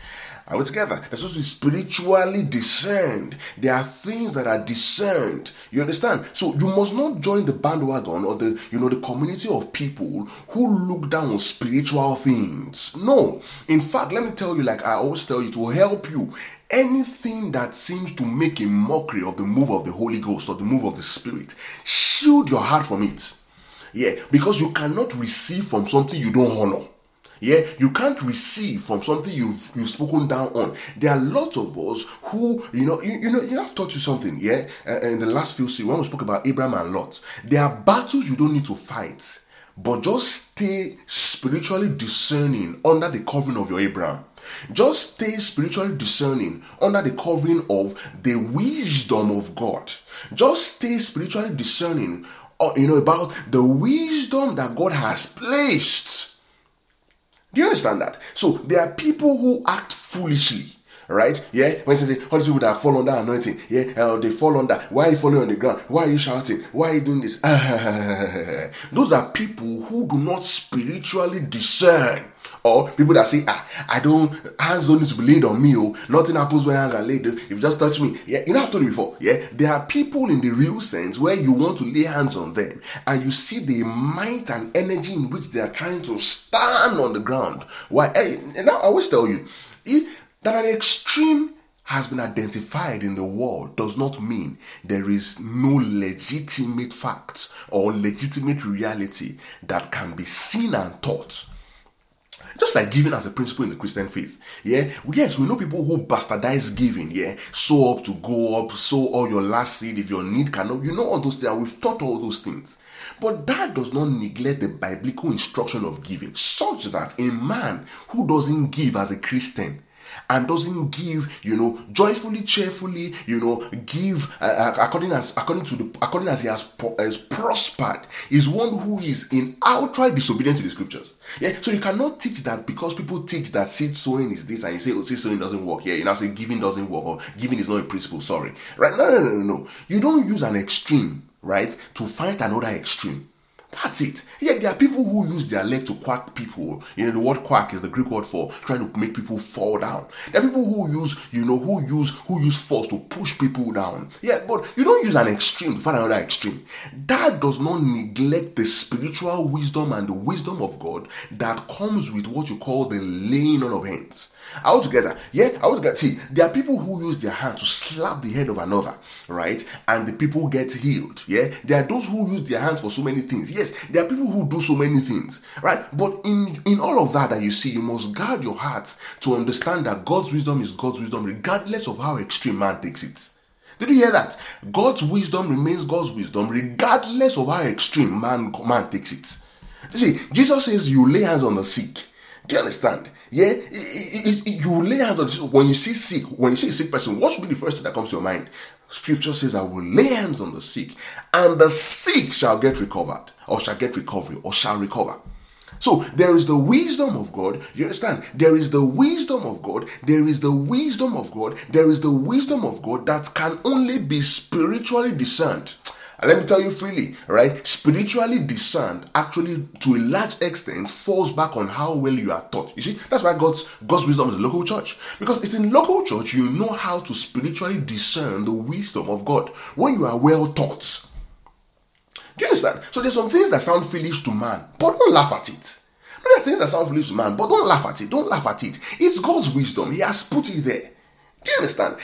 Are we together? They're supposed to be spiritually discerned. There are things that are discerned. You understand? So you must not join the bandwagon or the community of people who look down on spiritual things. No. In fact, let me tell you, like I always tell you, to help you, anything that seems to make a mockery of the move of the Holy Ghost or the move of the Spirit, shield your heart from it. Yeah, because you cannot receive from something you don't honor. Yeah, you can't receive from something you've spoken down on. There are lots of us who, I've taught you something, yeah, in the last few series when we spoke about Abraham and Lot. There are battles you don't need to fight, but just stay spiritually discerning under the covering of your Abraham. Just stay spiritually discerning under the covering of the wisdom of God. Just stay spiritually discerning, about the wisdom that God has placed. Do you understand that? So there are people who act foolishly, right? Yeah, when they say all these people that fall under anointing, yeah, they fall under. Why are you falling on the ground? Why are you shouting? Why are you doing this? Those are people who do not spiritually discern. Or people that say, hands don't need to be laid on me. Nothing happens when hands are laid. If you just touch me. Yeah, I've told you before. Yeah, there are people in the real sense where you want to lay hands on them and you see the might and energy in which they are trying to stand on the ground. Why? And I always tell you, that an extreme has been identified in the world does not mean there is no legitimate fact or legitimate reality that can be seen and taught. Just like giving as a principle in the Christian faith. Yeah. Yes, we know people who bastardize giving. Yeah. Sow up to go up. Sow all your last seed if your need cannot. You know all those things. We've taught all those things. But that does not neglect the biblical instruction of giving, such that a man who doesn't give as a Christian and doesn't give, joyfully, cheerfully, give according as he has prospered, is one who is in outright disobedience to the scriptures. Yeah, so you cannot teach that because people teach that seed sowing is this, and you say, seed sowing doesn't work. Yeah, you now say giving doesn't work, or giving is not a principle. Sorry, right? No. You don't use an extreme, right, to find another extreme. That's it. Yeah, there are people who use their leg to quack people. The word quack is the Greek word for trying to make people fall down. There are people who use force to push people down. Yeah, but you don't use an extreme to find another extreme. That does not neglect the spiritual wisdom and the wisdom of God that comes with what you call the laying on of hands. Altogether, see, there are people who use their hand to slap the head of another, right? And the people get healed. Yeah, there are those who use their hands for so many things. Yes, there are people who do so many things, right? But in all of that you see, you must guard your heart to understand that God's wisdom is God's wisdom, regardless of how extreme man takes it. Did you hear that? God's wisdom remains God's wisdom, regardless of how extreme man takes it. You see, Jesus says you lay hands on the sick. Do you understand? Yeah, you lay hands on the, when you see a sick person, what should be the first thing that comes to your mind? Scripture says, I will lay hands on the sick, and the sick shall get recovered, or shall get recovery, or shall recover. So there is the wisdom of God. You understand? There is the wisdom of God. There is the wisdom of God. There is the wisdom of God that can only be spiritually discerned. And let me tell you freely, right? Spiritually discerned actually to a large extent falls back on how well you are taught. You see, that's why God's wisdom is a local church. Because it's in local church you know how to spiritually discern the wisdom of God when you are well taught. Do you understand? So there's some things that sound foolish to man, but don't laugh at it. There are things that sound foolish to man, but don't laugh at it. Don't laugh at it. It's God's wisdom. He has put it there. Do you understand?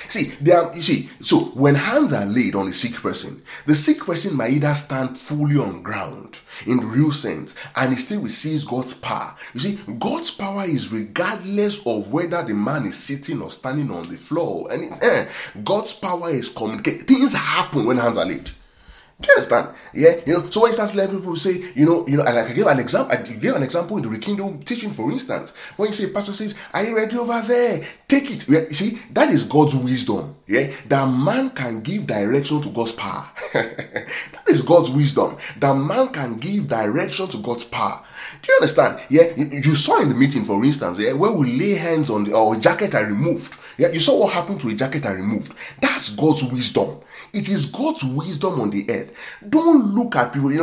So when hands are laid on a sick person, the sick person might either stand fully on ground in the real sense, and he still receives God's power. You see, God's power is regardless of whether the man is sitting or standing on the floor. And God's power is communicated. Things happen when hands are laid. Do you understand? Yeah, so when you start letting people say, and like I gave an example in the Rekindle teaching, for instance, when you say, pastor says, are you ready over there? Take it. Yeah, you see, that is God's wisdom. Yeah, that man can give direction to God's power. That is God's wisdom. That man can give direction to God's power. Do you understand? Yeah, you saw in the meeting, for instance, yeah, where we lay hands on a jacket I removed. Yeah, you saw what happened to a jacket I removed. That's God's wisdom. It is God's wisdom on the earth Don't look at people.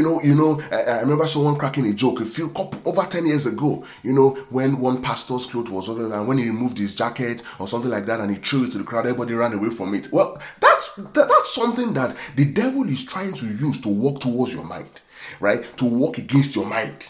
I remember someone cracking a joke over 10 years ago. When one pastor's clothes was over, and when he removed his jacket or something like that, and he threw it to the crowd, everybody ran away from it. Well, that's something that the devil is trying to use to walk towards your mind, right? To walk against your mind.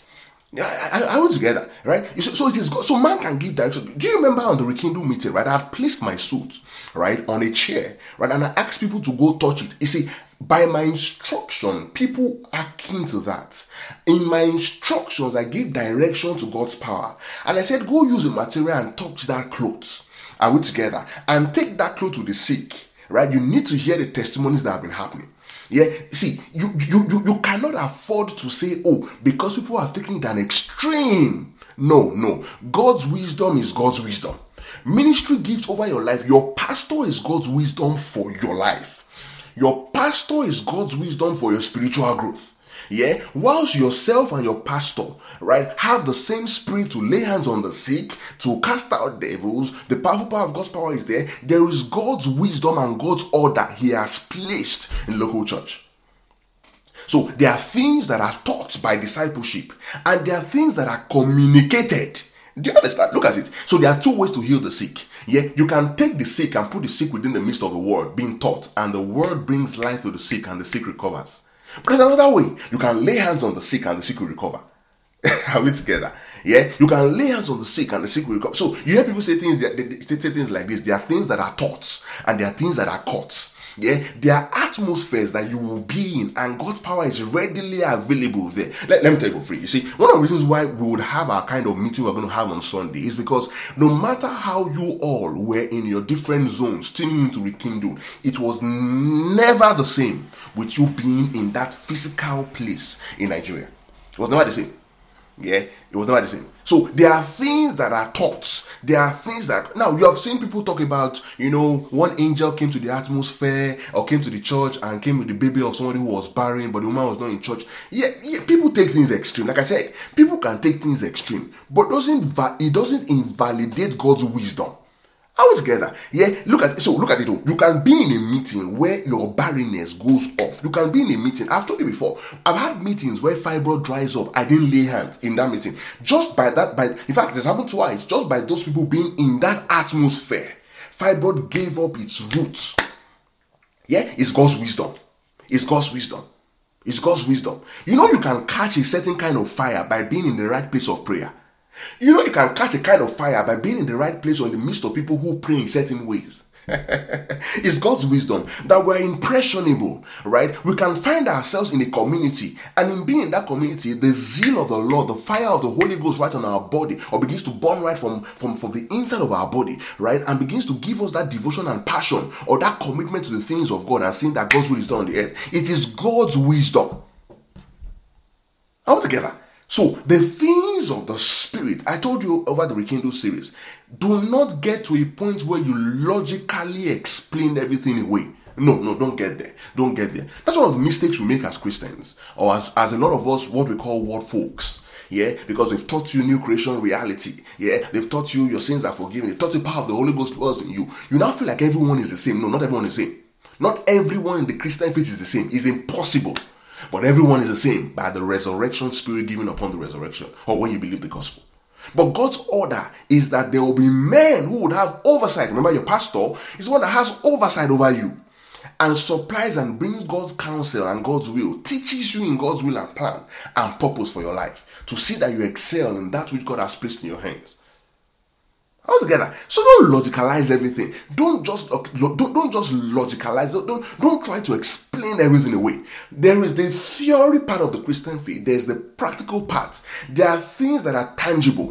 I went together, right? So it is God. So man can give direction. Do you remember on the Rekindle meeting, right? I had placed my suit, right, on a chair, right, and I asked people to go touch it. You see, by my instruction, people are keen to that. In my instructions, I gave direction to God's power, and I said, go use the material and touch that cloth. I went together and take that cloth to the sick, right? You need to hear the testimonies that have been happening. Yeah, see, you cannot afford to say, oh, because people have taken it an extreme. No. God's wisdom is God's wisdom. Ministry gift over your life. Your pastor is God's wisdom for your life. Your pastor is God's wisdom for your spiritual growth. Yeah, whilst yourself and your pastor, right, have the same spirit to lay hands on the sick, to cast out devils, the powerful power of God's power is there. There is God's wisdom and God's order He has placed in local church. So there are things that are taught by discipleship, and there are things that are communicated. Do you understand? Look at it. So there are two ways to heal the sick. Yeah, you can take the sick and put the sick within the midst of the word being taught, and the word brings life to the sick, and the sick recovers. But there's another way. You can lay hands on the sick and the sick will recover. Are we together? Yeah, you can lay hands on the sick and the sick will recover. So you hear people say things like this. There are things that are taught and there are things that are caught. Yeah, there are atmospheres that you will be in, and God's power is readily available there. Let me tell you for free. You see, one of the reasons why we would have our kind of meeting we're going to have on Sunday is because no matter how you all were in your different zones tuning into Rekindle, it was never the same with you being in that physical place in Nigeria. It was never the same. Yeah, it was never the same. So there are things that are taught. There are things that, now you have seen people talk about, one angel came to the atmosphere or came to the church and came with the baby of somebody who was barren, but the woman was not in church. Yeah, people take things extreme. Like I said, people can take things extreme, but it doesn't invalidate God's wisdom. Are we together? Yeah, look at it. You can be in a meeting where your barrenness goes off. You can be in a meeting. I've told you before. I've had meetings where fibroid dries up. I didn't lay hands in that meeting. Just by that, in fact, it's happened twice. Just by those people being in that atmosphere, fibroid gave up its roots. Yeah, it's God's wisdom. It's God's wisdom. It's God's wisdom. You can catch a certain kind of fire by being in the right place of prayer. You can catch a kind of fire by being in the right place or in the midst of people who pray in certain ways. It's God's wisdom that we're impressionable, right? We can find ourselves in a community, and in being in that community, the zeal of the Lord, the fire of the Holy Ghost right on our body, or begins to burn right from the inside of our body, right? And begins to give us that devotion and passion, or that commitment to the things of God and seeing that God's will is done on the earth. It is God's wisdom. All together. So, the things of the Spirit, I told you over the Rekindle series, do not get to a point where you logically explain everything away. No, don't get there. Don't get there. That's one of the mistakes we make as Christians, or as a lot of us, what we call word folks. Yeah, because they've taught you new creation reality. Yeah, they've taught you your sins are forgiven. They've taught you the power of the Holy Ghost dwells in you. You now feel like everyone is the same. No, not everyone is the same. Not everyone in the Christian faith is the same. It's impossible. But everyone is the same by the resurrection spirit given upon the resurrection, or when you believe the gospel. But God's order is that there will be men who would have oversight. Remember, your pastor is the one that has oversight over you and supplies and brings God's counsel and God's will, teaches you in God's will and plan and purpose for your life to see that you excel in that which God has placed in your hands. All together. So don't logicalize everything. Don't just logicalize. Don't try to explain everything away. There is the theory part of the Christian faith. There is the practical part. There are things that are tangible.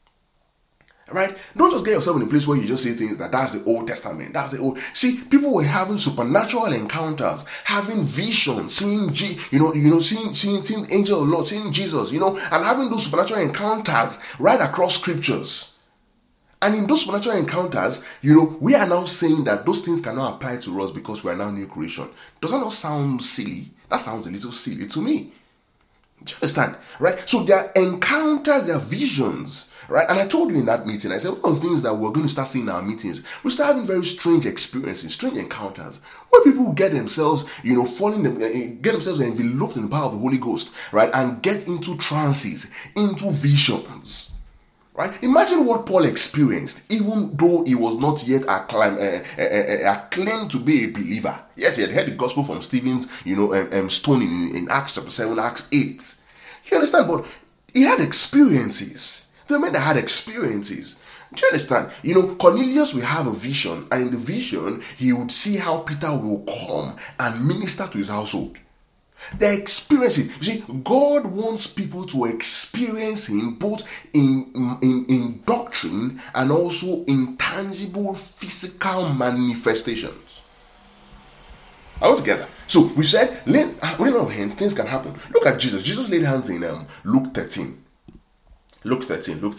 Right? Don't just get yourself in a place where you just say things that's the Old Testament. That's the old. See, people were having supernatural encounters, having visions, seeing seeing angel of the Lord, seeing Jesus, and having those supernatural encounters right across scriptures. And in those supernatural encounters, we are now saying that those things cannot apply to us because we are now new creation. Does that not sound silly? That sounds a little silly to me. Do you understand? Right? So there are encounters, there are visions. Right? And I told you in that meeting, I said one of the things that we're going to start seeing in our meetings, we start having very strange experiences, strange encounters, where people get themselves, get themselves enveloped in the power of the Holy Ghost, right? And get into trances, into visions. Right? Imagine what Paul experienced, even though he was not yet acclaimed to be a believer. Yes, he had heard the gospel from Stephen's, stoning in Acts chapter 7, Acts 8. You understand? But he had experiences. There were men that had experiences. Do you understand? Cornelius will have a vision, and in the vision, he would see how Peter will come and minister to his household. They're experiencing. You see, God wants people to experience Him both in doctrine and also in tangible physical manifestations. All together. So we said, laying on of hands, things can happen. Look at Jesus. Jesus laid hands in Luke 13. Luke 13. Look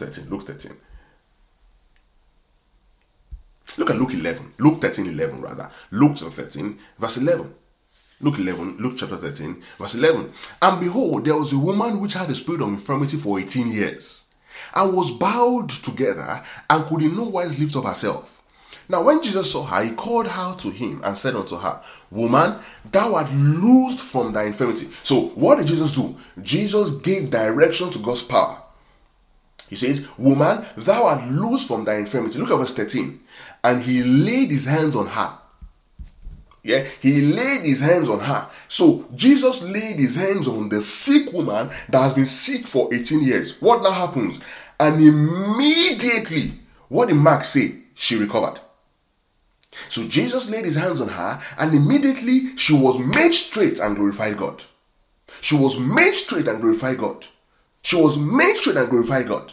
at Luke 11. Luke 13:11 rather. Luke chapter 13, verse 11. Luke chapter 13, verse 11. And behold, there was a woman which had a spirit of infirmity for 18 years, and was bowed together, and could in no wise lift up herself. Now when Jesus saw her, he called her to him, and said unto her, Woman, thou art loosed from thy infirmity. So what did Jesus do? Jesus gave direction to God's power. He says, Woman, thou art loosed from thy infirmity. Look at verse 13. And he laid his hands on her. Yeah, he laid his hands on her. So Jesus laid his hands on the sick woman that has been sick for 18 years. What now happens? And immediately, what did Mark say? She recovered. So Jesus laid his hands on her, and immediately she was made straight and glorified God. She was made straight and glorified God. She was made straight and glorified God.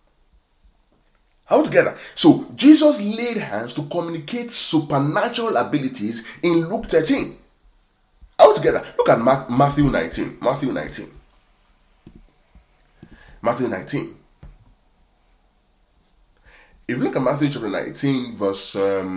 All together. So Jesus laid hands to communicate supernatural abilities in Luke 13. All together. Look at Matthew 19. Matthew 19. If you look at Matthew chapter 19, verse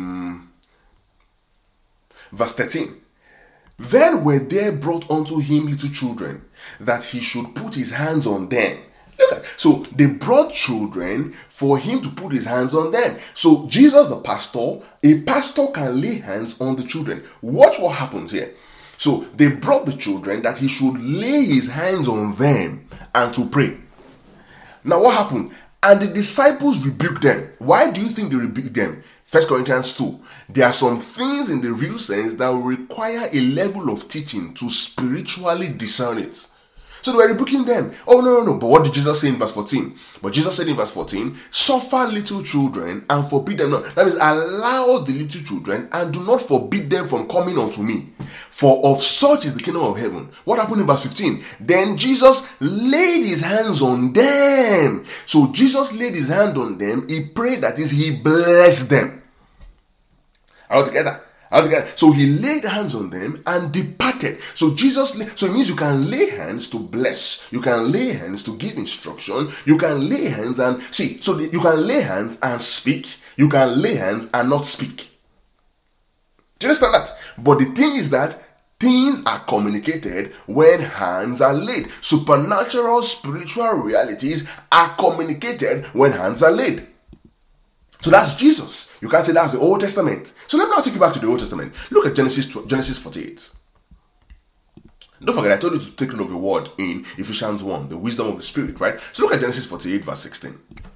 13. Then were there brought unto him little children, that he should put his hands on them. Look at, so they brought children for him to put his hands on them. So Jesus the pastor, a pastor can lay hands on the children. Watch what happens here. So they brought the children that he should lay his hands on them and to pray. Now what happened? And the disciples rebuked them. Why do you think they rebuked them? 1 Corinthians 2. There are some things in the real sense that will require a level of teaching to spiritually discern it. So they were rebuking them. Oh, no. But what did Jesus say in verse 14? But Jesus said in verse 14, suffer little children and forbid them not. That means allow the little children and do not forbid them from coming unto me. For of such is the kingdom of heaven. What happened in verse 15? Then Jesus laid his hands on them. So Jesus laid his hand on them. He prayed, that is, he blessed them. All together. So he laid hands on them and departed. So it means you can lay hands to bless. You can lay hands to give instruction. You can lay hands and see. So you can lay hands and speak. You can lay hands and not speak. Do you understand that? But the thing is that things are communicated when hands are laid. Supernatural spiritual realities are communicated when hands are laid. So that's Jesus. You can't say that's the Old Testament. So let me now take you back to the Old Testament. Look at Genesis 48. Don't forget, I told you to take note of the word in Ephesians 1, the wisdom of the Spirit, right? So look at Genesis 48, verse 16.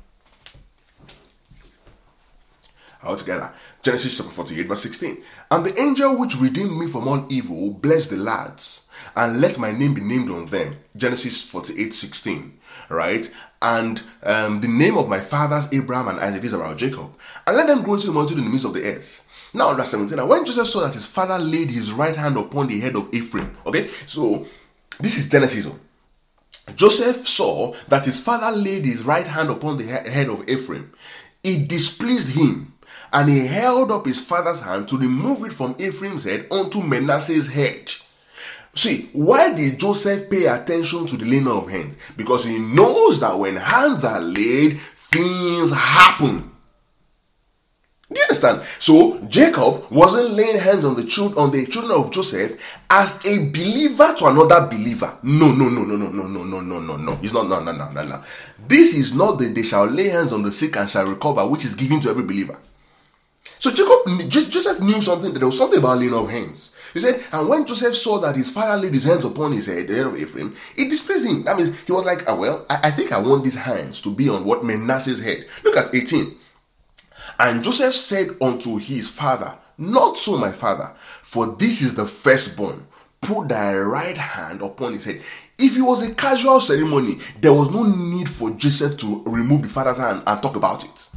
All together. Genesis chapter 48, verse 16. And the angel which redeemed me from all evil blessed the lads, and let my name be named on them. Genesis 48, 16. Right? And the name of my fathers Abraham and Isaac, these are our Jacob, and let them grow into the multitude in the midst of the earth. Now verse 17. And when Joseph saw that his father laid his right hand upon the head of Ephraim. Okay, so this is Genesis. Joseph saw that his father laid his right hand upon the head of Ephraim. It displeased him, and he held up his father's hand to remove it from Ephraim's head unto Manasseh's head. See, why did Joseph pay attention to the laying of hands? Because he knows that when hands are laid, things happen. Do Do you understand? So Jacob wasn't laying hands on the children of Joseph as a believer to another believer. No. It's not. No. This is not that they shall lay hands on the sick and shall recover, which is given to every believer. So Joseph knew something, that there was something about laying of hands. He said, and when Joseph saw that his father laid his hands upon his head, the head of Ephraim, it displeased him. That means he was like, I think I want these hands to be on what Manasseh's head. Look at 18. And Joseph said unto his father, not so, my father, for this is the firstborn. Put thy right hand upon his head. If it was a casual ceremony, there was no need for Joseph to remove the father's hand and talk about it.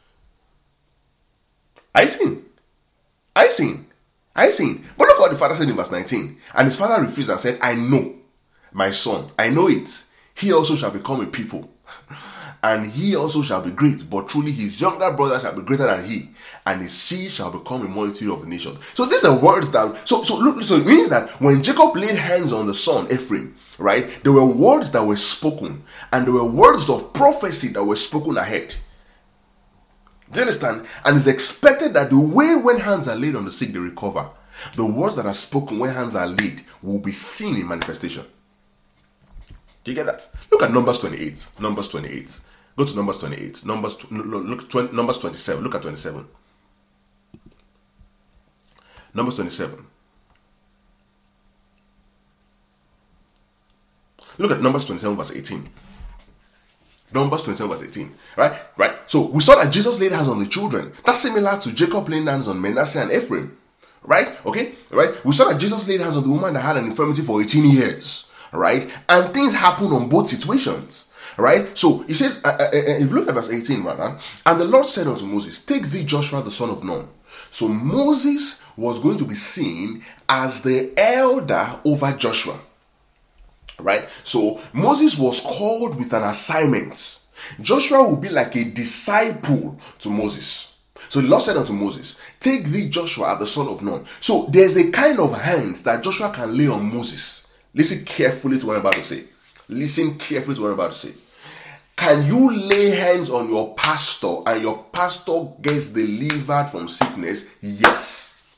I seen. But look what the father said in verse 19. And his father refused and said, I know, my son, I know it. He also shall become a people. And he also shall be great, but truly his younger brother shall be greater than he, and his seed shall become a multitude of nations. So these are words that so it means that when Jacob laid hands on the son Ephraim, right, there were words that were spoken, and there were words of prophecy that were spoken ahead. Do you understand? And it's expected that the way when hands are laid on the sick, they recover. The words that are spoken when hands are laid will be seen in manifestation. Do you get that? Look at Numbers 28. Numbers 28. Go to Numbers 28. Numbers 27. Look at 27. Numbers 27. Look at Numbers 27 verse 18. Numbers 27 verse 18. Right. So we saw that Jesus laid hands on the children. That's similar to Jacob laying hands on Manasseh and Ephraim. Right? Okay? Right? We saw that Jesus laid hands on the woman that had an infirmity for 18 years. Right? And things happen on both situations. Right? So he says, if you look at verse 18 rather, and the Lord said unto Moses, take thee Joshua the son of Nun. So Moses was going to be seen as the elder over Joshua. Right? So Moses was called with an assignment. Joshua will be like a disciple to Moses. So the Lord said unto Moses, take thee Joshua the son of Nun. So there's a kind of hand that Joshua can lay on Moses. Listen carefully to what I'm about to say. Listen carefully to what I'm about to say. Can you lay hands on your pastor and your pastor gets delivered from sickness? Yes.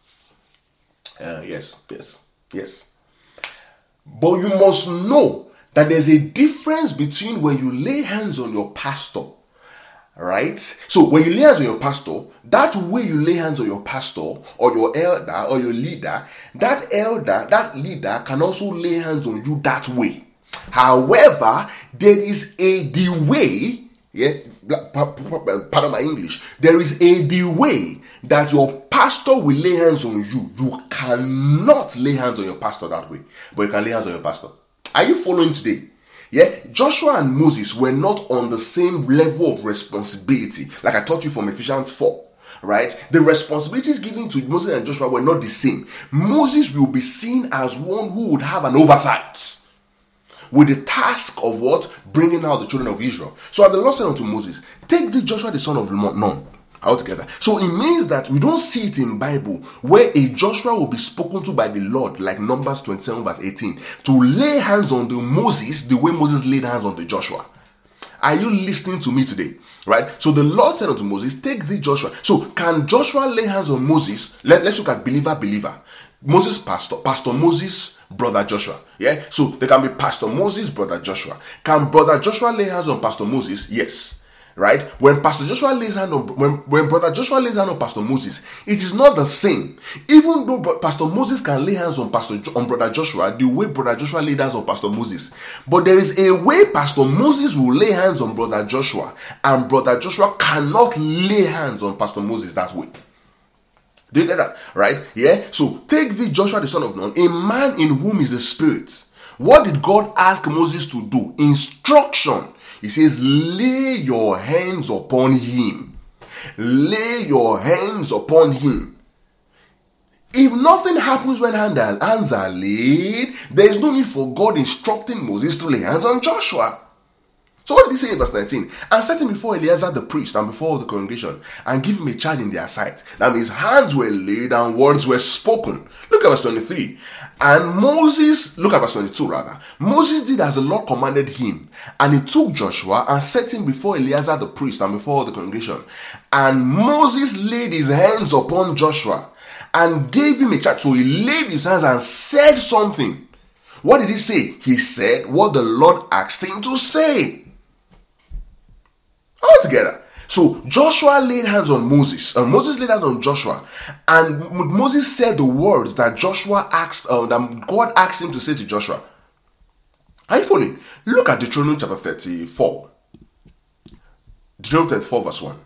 Yes. But you must know that there's a difference between when you lay hands on your pastor, right? So when you lay hands on your pastor, that way you lay hands on your pastor or your elder or your leader, that leader can also lay hands on you that way. However, there is the way, pardon my English, there is the way that your pastor will lay hands on you. You cannot lay hands on your pastor that way, but you can lay hands on your pastor. Are you following today? Yeah, Joshua and Moses were not on the same level of responsibility, like I taught you from Ephesians 4. Right? The responsibilities given to Moses and Joshua were not the same. Moses will be seen as one who would have an oversight with the task of what? Bringing out the children of Israel. So the Lord said unto Moses, take thee Joshua the son of Nun. Altogether. So it means that we don't see it in Bible where a Joshua will be spoken to by the Lord, like Numbers 27 verse 18, to lay hands on the Moses the way Moses laid hands on the Joshua. Are you listening to me today? Right? So the Lord said unto Moses, take thee Joshua. So can Joshua lay hands on Moses? Let's look at believer. Moses, Pastor Moses, brother Joshua. Yeah? So there can be Pastor Moses, brother Joshua. Can brother Joshua lay hands on Pastor Moses? Yes. Right? When Pastor Joshua lays hand on when brother Joshua lays hand on Pastor Moses, it is not the same. Even though Pastor Moses can lay hands on brother Joshua, the way brother Joshua laid hands on Pastor Moses, but there is a way Pastor Moses will lay hands on brother Joshua, and brother Joshua cannot lay hands on Pastor Moses that way. Do you get that? Right? Yeah? So take thee Joshua the son of Nun, a man in whom is the Spirit. What did God ask Moses to do? Instruction. He says, lay your hands upon him. Lay your hands upon him. If nothing happens when hands are laid, there is no need for God instructing Moses to lay hands on Joshua. So what did he say in verse 19? And set him before Eleazar the priest and before all the congregation, and give him a charge in their sight. That means hands were laid and words were spoken. Look at verse 23. And Moses, look at verse 22 rather. Moses did as the Lord commanded him, and he took Joshua and set him before Eleazar the priest and before all the congregation. And Moses laid his hands upon Joshua and gave him a charge. So he laid his hands and said something. What did he say? He said what the Lord asked him to say. All together. So Joshua laid hands on Moses, and Moses laid hands on Joshua, and Moses said the words that Joshua asked, that God asked him to say to Joshua. Are you following? Look at Deuteronomy chapter 34. Deuteronomy 34 verse 1.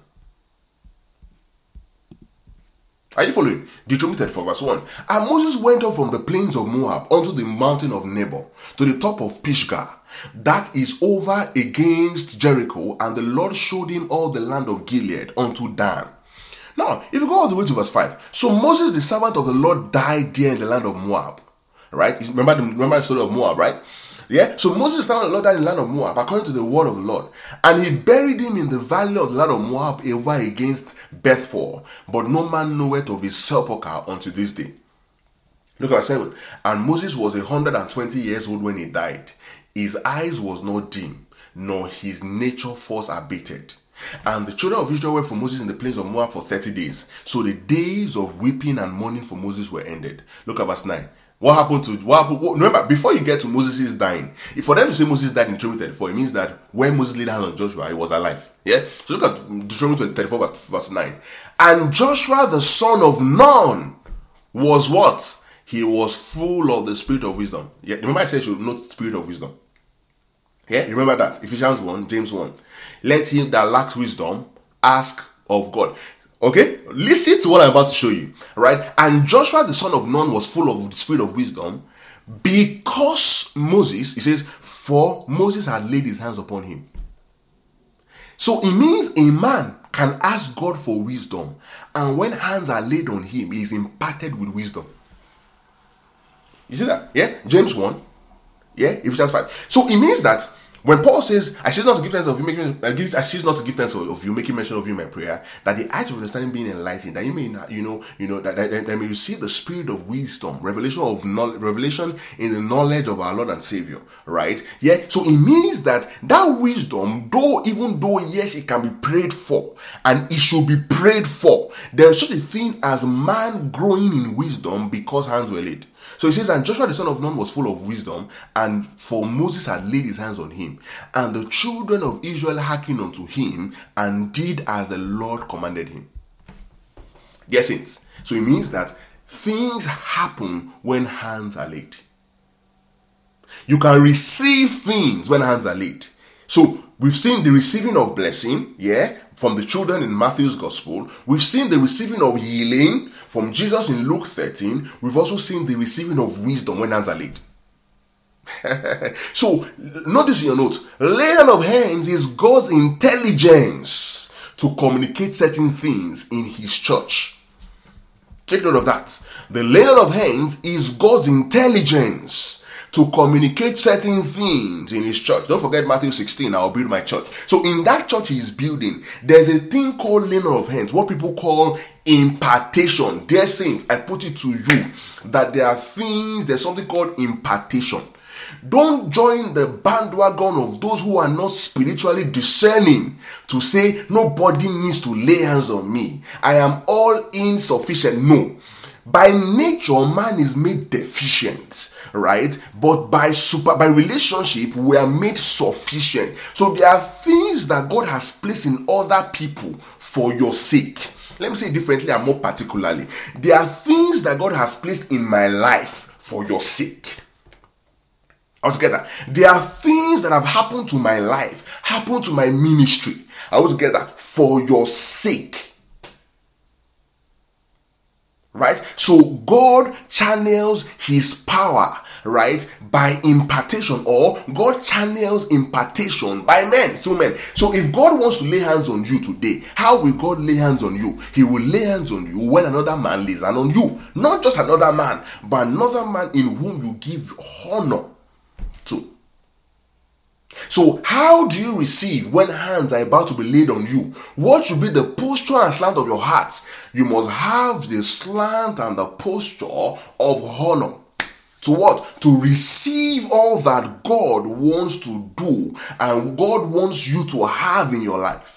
Are you following? Deuteronomy 34 verse 1. And Moses went up from the plains of Moab unto the mountain of Nebo, to the top of Pisgah, that is over against Jericho, and the Lord showed him all the land of Gilead unto Dan. Now, if you go all the way to verse 5, so Moses, the servant of the Lord, died there in the land of Moab. Right? Remember the story of Moab, right? Yeah? So Moses, the servant of the Lord, died in the land of Moab, according to the word of the Lord. And he buried him in the valley of the land of Moab, over against Bethpeor. But no man knoweth of his sepulchre unto this day. Look at verse 7. And Moses was 120 years old when he died. His eyes was not dim, nor his nature force abated. And the children of Israel were for Moses in the plains of Moab for 30 days. So the days of weeping and mourning for Moses were ended. Look at verse 9. What happened? Remember, before you get to Moses' dying, if for them to say Moses died in Deuteronomy 34, it means that when Moses laid hands on Joshua, he was alive. Yeah? So look at Deuteronomy 34 verse 9. And Joshua the son of Nun was what? He was full of the spirit of wisdom. Yeah, remember I said you should note spirit of wisdom. Yeah, remember that. Ephesians 1, James 1. Let him that lacks wisdom ask of God. Okay? Listen to what I'm about to show you. Right? And Joshua the son of Nun was full of the spirit of wisdom, because Moses, he says, for Moses had laid his hands upon him. So it means a man can ask God for wisdom, and when hands are laid on him, he is imparted with wisdom. You see that? Yeah? James 1. Yeah? Ephesians 5. So it means that when Paul says, I cease not to give thanks of you making, I cease not to give thanks of you making mention of you in my prayer, that the eyes of understanding being enlightened, that you may not, that may receive the spirit of wisdom, revelation in the knowledge of our Lord and Savior, right? Yeah. So it means that wisdom, even though yes, it can be prayed for, and it should be prayed for, there is such a thing as man growing in wisdom because hands were laid. So he says, and Joshua the son of Nun was full of wisdom, and for Moses had laid his hands on him. And the children of Israel hearkened unto him, and did as the Lord commanded him. Yes, it. So it means that things happen when hands are laid. You can receive things when hands are laid. So we've seen the receiving of blessing, yeah, from the children in Matthew's gospel. We've seen the receiving of healing from Jesus in Luke 13. We've also seen the receiving of wisdom when hands are laid. So notice in your notes, laying on of hands is God's intelligence to communicate certain things in his church. Take note of that. The laying on of hands is God's intelligence to communicate certain things in his church. Don't forget Matthew 16, I'll build my church. So in that church he is building, there's a thing called laying on of hands, what people call impartation. Dear saints, I put it to you that there's something called impartation. Don't join the bandwagon of those who are not spiritually discerning to say nobody needs to lay hands on me. I am all insufficient. No. By nature, man is made deficient, right? But by relationship, we are made sufficient. So there are things that God has placed in other people for your sake. Let me say it differently and more particularly. There are things that God has placed in my life for your sake. Altogether, there are things that have happened to my life, happened to my ministry, altogether, for your sake. Right? So God channels his power, right, by impartation, or God channels impartation by men, through men. So if God wants to lay hands on you today, how will God lay hands on you? He will lay hands on you when another man lays hands on you. Not just another man, but another man in whom you give honor to. So how do you receive when hands are about to be laid on you? What should be the posture and slant of your heart? You must have the slant and the posture of honor. To what? To receive all that God wants to do and God wants you to have in your life.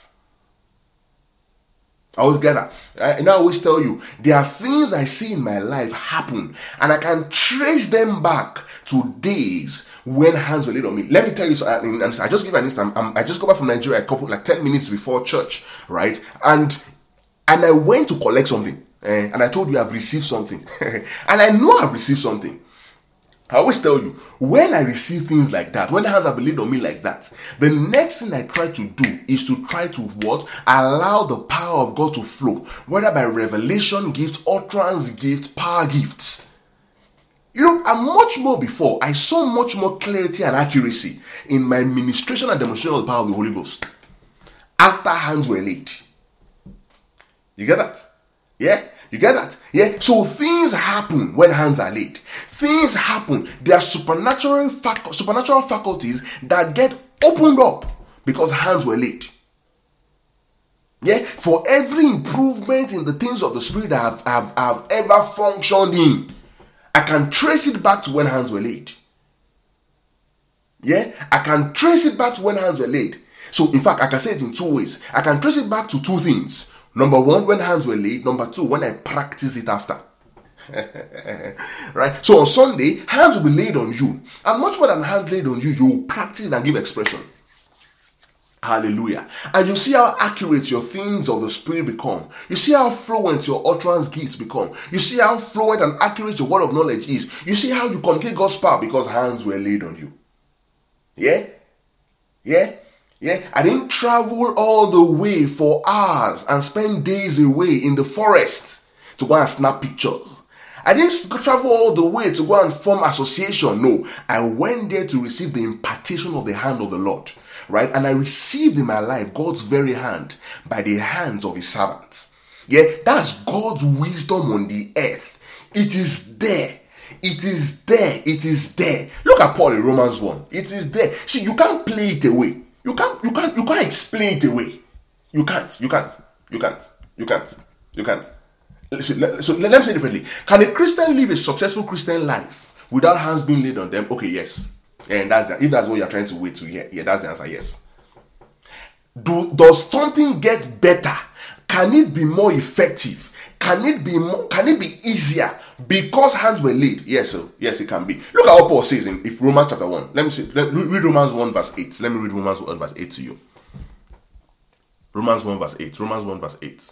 I always get that. And I always tell you, there are things I see in my life happen and I can trace them back to days when hands were laid on me. Let me tell you, I just give an instance. I just got back from Nigeria a couple, like 10 minutes before church, right? And I went to collect something. And I told you I've received something. And I know I've received something. I always tell you, when I receive things like that, when the hands have been laid on me like that, the next thing I try to do is to try to what? Allow the power of God to flow, whether by revelation gift, utterance gift, power gifts. You know, and much more before, I saw much more clarity and accuracy in my ministration and demonstration of the power of the Holy Ghost after hands were laid. You get that? Yeah? You get that? Yeah? So things happen when hands are laid. Things happen. There are supernatural faculties that get opened up because hands were laid. Yeah? For every improvement in the things of the Spirit that I've ever functioned in, I can trace it back to when hands were laid. Yeah? I can trace it back to when hands were laid. So in fact, I can say it in two ways. I can trace it back to two things. Number one, when hands were laid. Number two, when I practice it after. Right? So on Sunday, hands will be laid on you. And much more than hands laid on you, you will practice and give expression. Hallelujah. And you see how accurate your things of the Spirit become. You see how fluent your utterance gifts become. You see how fluent and accurate your word of knowledge is. You see how you communicate God's power because hands were laid on you. Yeah? Yeah? Yeah, I didn't travel all the way for hours and spend days away in the forest to go and snap pictures. I didn't travel all the way to go and form association. No, I went there to receive the impartation of the hand of the Lord, right? And I received in my life God's very hand by the hands of his servants. Yeah, that's God's wisdom on the earth. It is there. It is there. It is there. Look at Paul in Romans 1. It is there. See, you can't play it away. You can't explain it away. You can't. So let me say it differently. Can a Christian live a successful Christian life without hands being laid on them? Okay, yes. And if that's what you're trying to wait to hear, yeah, that's the answer, yes. Does something get better? Can it be more effective? Can it be easier because hands were laid? Yes, sir. Yes, it can be. Look at what Paul says in Romans chapter 1. Read Romans 1 verse 8. Let me read Romans 1 verse 8 to you. Romans 1 verse 8. Romans 1 verse 8.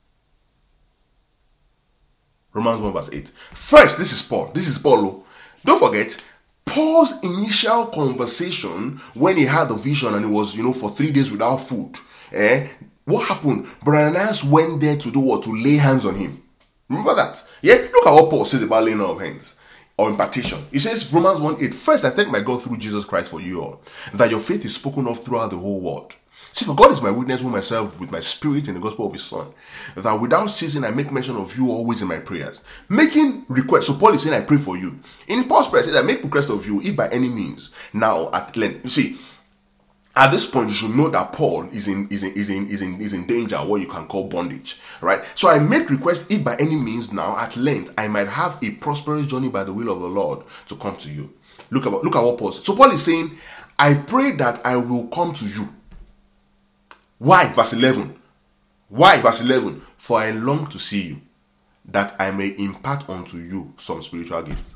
Romans 1 verse 8. First, this is Paul. Don't forget, Paul's initial conversation when he had the vision and he was, for 3 days without food. What happened? Brother Ananias went there to do what? To lay hands on him. Remember that? Yeah? Look at what Paul says about laying on of hands or impartation. He says, Romans 1:8, first I thank my God through Jesus Christ for you all, that your faith is spoken of throughout the whole world. See, for God is my witness with myself, with my spirit in the gospel of his Son, that without ceasing I make mention of you always in my prayers, making requests. So Paul is saying, I pray for you. In Paul's prayer, he says, I make request of you, if by any means, now at length. You see, at this point, you should know that Paul is in danger, what you can call bondage, right? So I make request, if by any means now, at length, I might have a prosperous journey by the will of the Lord to come to you. Look at what Paul says. So Paul is saying, I pray that I will come to you. Why? Verse 11. Why? Verse 11. For I long to see you, that I may impart unto you some spiritual gifts.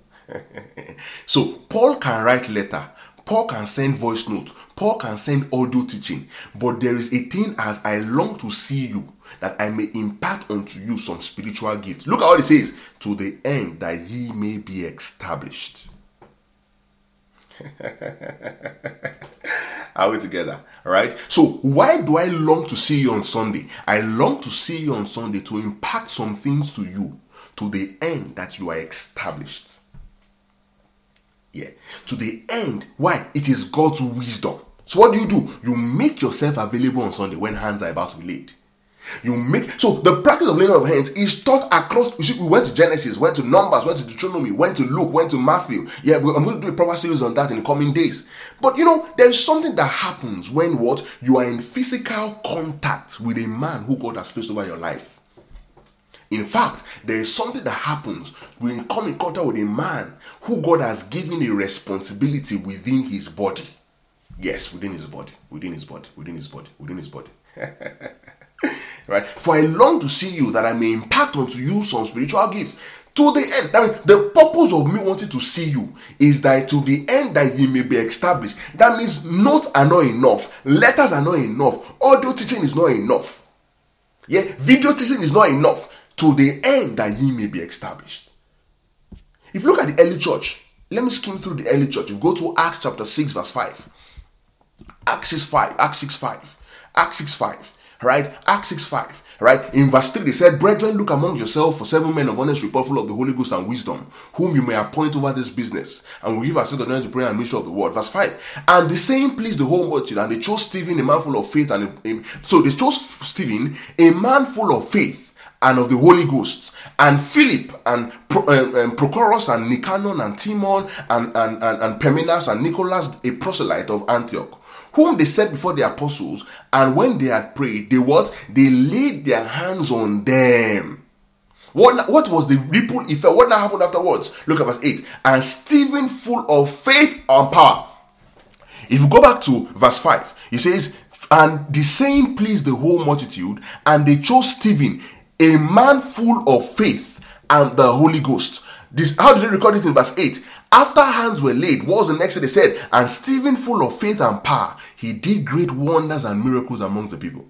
So Paul can write letter. Paul can send voice note. Paul can send audio teaching. But there is a thing as I long to see you, that I may impart unto you some spiritual gifts. Look at what it says. To the end that ye may be established. Are we together? Right? So why do I long to see you on Sunday? I long to see you on Sunday to impart some things to you, to the end that you are established. Yeah. To the end. Why? It is God's wisdom. So what do? You make yourself available on Sunday when hands are about to be laid. So the practice of laying on of hands is taught across. You see, we went to Genesis, went to Numbers, went to Deuteronomy, went to Luke, went to Matthew. Yeah, I'm going to do a proper series on that in the coming days. But there is something that happens when you are in physical contact with a man who God has placed over your life. In fact, there is something that happens when you come in contact with a man who God has given a responsibility within his body. Yes, within his body. Right? For I long to see you, that I may impart unto you some spiritual gifts. To the end, I mean, the purpose of me wanting to see you is that to the end that ye may be established. That means notes are not enough, letters are not enough, audio teaching is not enough, video teaching is not enough. To the end that ye may be established. If you look at the early church, let me skim through the early church. If you go to Acts chapter 6 verse 5, Acts 6 5, right? Acts 6 5, right? In verse 3 they said, brethren, look among yourselves for 7 men of honest report, full of the Holy Ghost and wisdom, whom you may appoint over this business, and will give ourselves the to prayer and ministry of the word. Verse 5, and the same pleased the whole multitude, and they chose Stephen, a man full of faith, so they chose Stephen, a man full of faith and of the Holy Ghost, and Philip, and Prochorus, and Nicanor, and Timon, and Parmenas, and Nicholas, a proselyte of Antioch, whom they set before the apostles, and when they had prayed, they laid their hands on them. What was the ripple effect? What now happened afterwards? Look at verse 8. And Stephen, full of faith and power. If you go back to verse 5, he says, and the same pleased the whole multitude, and they chose Stephen, a man full of faith and the Holy Ghost. How did they record it in verse 8? After hands were laid, what was the next thing they said? And Stephen, full of faith and power, he did great wonders and miracles among the people.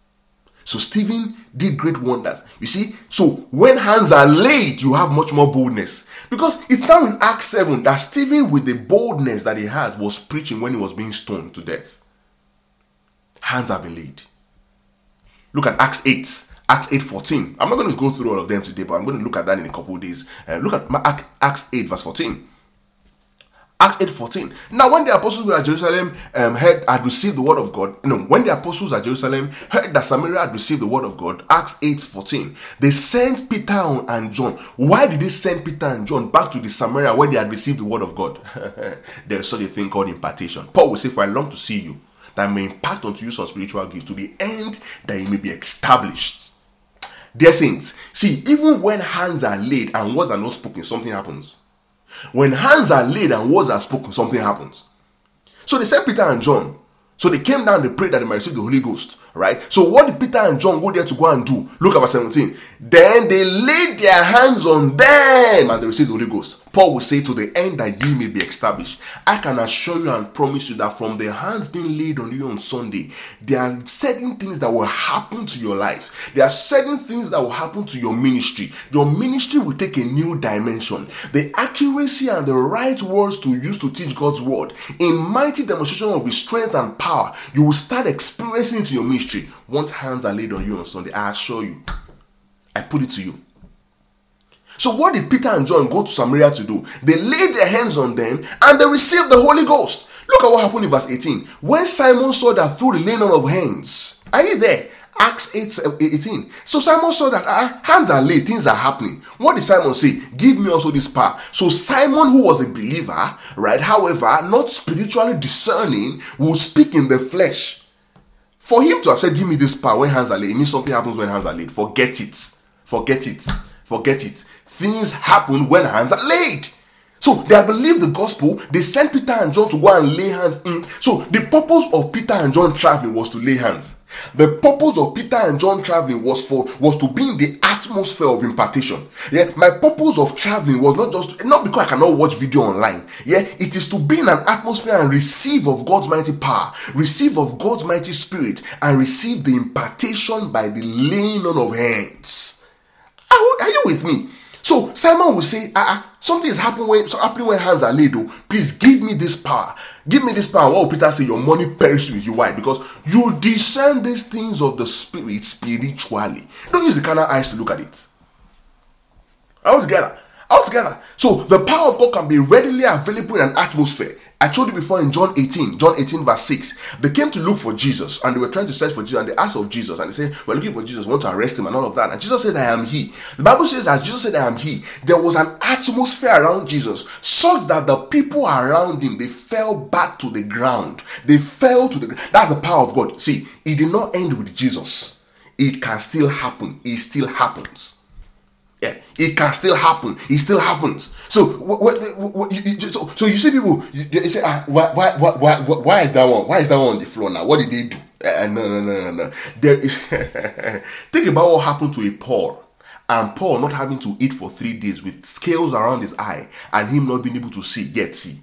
So Stephen did great wonders. You see, so when hands are laid, you have much more boldness. Because it's now in Acts 7 that Stephen, with the boldness that he has, was preaching when he was being stoned to death. Hands have been laid. Look at Acts 8. Acts 8:14. I'm not going to go through all of them today, but I'm going to look at that in a couple of days. Look at Acts 8 verse 14. Acts 8:14. Now, when the apostles were at Jerusalem had received the word of God, when the apostles at Jerusalem heard that Samaria had received the word of God, Acts 8:14, they sent Peter and John. Why did they send Peter and John back to the Samaria where they had received the word of God? There's such a thing called impartation. Paul will say, for I long to see you, that I may impart unto you some spiritual gifts, to the end that you may be established. Dear saints, see, even when hands are laid and words are not spoken, something happens. When hands are laid and words are spoken, something happens. So they sent Peter and John. So they came down, they prayed that they might receive the Holy Ghost, right? So what did Peter and John go there to go and do? Look at verse 17. Then they laid their hands on them and they received the Holy Ghost. Paul will say, to the end that ye may be established. I can assure you and promise you that from the hands being laid on you on Sunday, there are certain things that will happen to your life. There are certain things that will happen to your ministry. Your ministry will take a new dimension. The accuracy and the right words to use to teach God's word, in mighty demonstration of his strength and power, you will start experiencing it in your ministry once hands are laid on you on Sunday. I assure you. I put it to you. So what did Peter and John go to Samaria to do? They laid their hands on them and they received the Holy Ghost. Look at what happened in verse 18. When Simon saw that through the laying on of hands. Are you there? Acts 8:18. So Simon saw that hands are laid, things are happening. What did Simon say? Give me also this power. So Simon, who was a believer, right, however, not spiritually discerning, will speak in the flesh. For him to have said, give me this power when hands are laid, it means something happens when hands are laid. Forget it. Forget it. Forget it. Things happen when hands are laid. So they had believed the gospel. They sent Peter and John to go and lay hands in. So the purpose of Peter and John traveling was to lay hands. The purpose of Peter and John traveling was to be in the atmosphere of impartation. Yeah, my purpose of traveling was not because I cannot watch video online. Yeah, it is to be in an atmosphere and receive of God's mighty power, receive of God's mighty spirit, and receive the impartation by the laying on of hands. Are you with me? So Simon will say, something is happening when hands are laid. Oh, please give me this power. Give me this power. What will Peter say? Your money perishes with you. Why? Because you discern these things of the spirit spiritually. Don't use the carnal eyes to look at it. All together. So the power of God can be readily available in an atmosphere. I told you before in John 18 verse 6, they came to look for Jesus and they were trying to search for Jesus and they asked of Jesus and they said, we're looking for Jesus, we want to arrest him and all of that. And Jesus said, I am he. The Bible says as Jesus said, I am he, there was an atmosphere around Jesus such that the people around him, they fell back to the ground. They fell to the ground. That's the power of God. See, it did not end with Jesus. It can still happen. It still happens. Yeah, it can still happen. It still happens. So, so you see people. You say, why is that one? Why is that one on the floor now? What did they do? No. There is. Think about what happened to a Paul, and Paul not having to eat for 3 days with scales around his eye, and him not being able to see yet see.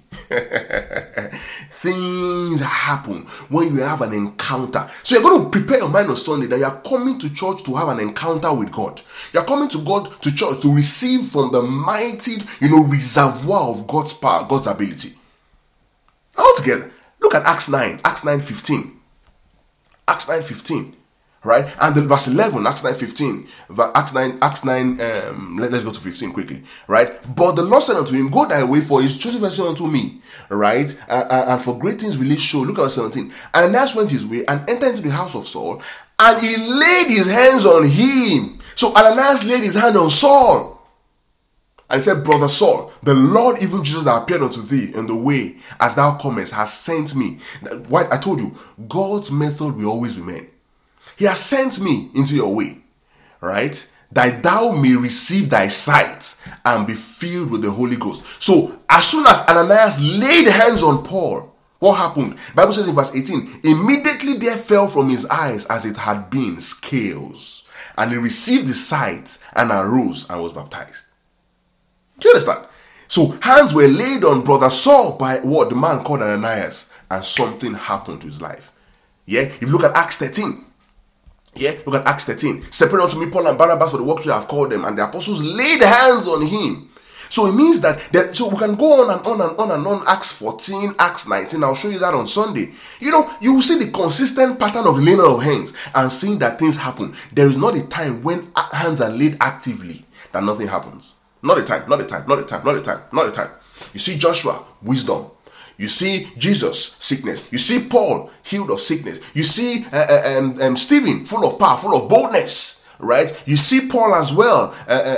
Things happen when you have an encounter. So you're going to prepare your mind on Sunday that you're coming to church to have an encounter with God. You're coming to church to receive from the mighty, reservoir of God's power, God's ability. All together, look at Acts 9:15. Acts 9:15. Right? And the verse 11, Acts 9:15. Acts 9, let's go to 15 quickly. Right? But the Lord said unto him, go thy way, for his chosen vessel unto me. Right? And for great things will he show. Look at verse 17. And Ananias went his way and entered into the house of Saul, and he laid his hands on him. So Ananias laid his hand on Saul. And he said, brother Saul, the Lord, even Jesus that appeared unto thee in the way as thou comest, has sent me. What I told you, God's method will always remain. He has sent me into your way, right? That thou may receive thy sight and be filled with the Holy Ghost. So, as soon as Ananias laid hands on Paul, what happened? The Bible says in verse 18, immediately there fell from his eyes as it had been scales. And he received the sight and arose and was baptized. Do you understand? So, hands were laid on brother Saul by what the man called Ananias, and something happened to his life. Yeah, if you look at Acts 13, look at Acts 13. Separate unto me Paul and Barnabas for the work which I have called them, and the apostles laid hands on him. So it means that so we can go on and on and on and on. Acts 14, Acts 19. I'll show you that on Sunday. You will see the consistent pattern of laying on of hands and seeing that things happen. There is not a time when hands are laid actively that nothing happens. Not a time. You see Joshua, wisdom. You see Jesus, sickness. You see Paul, healed of sickness. You see Stephen, full of power, full of boldness, right? You see Paul as well.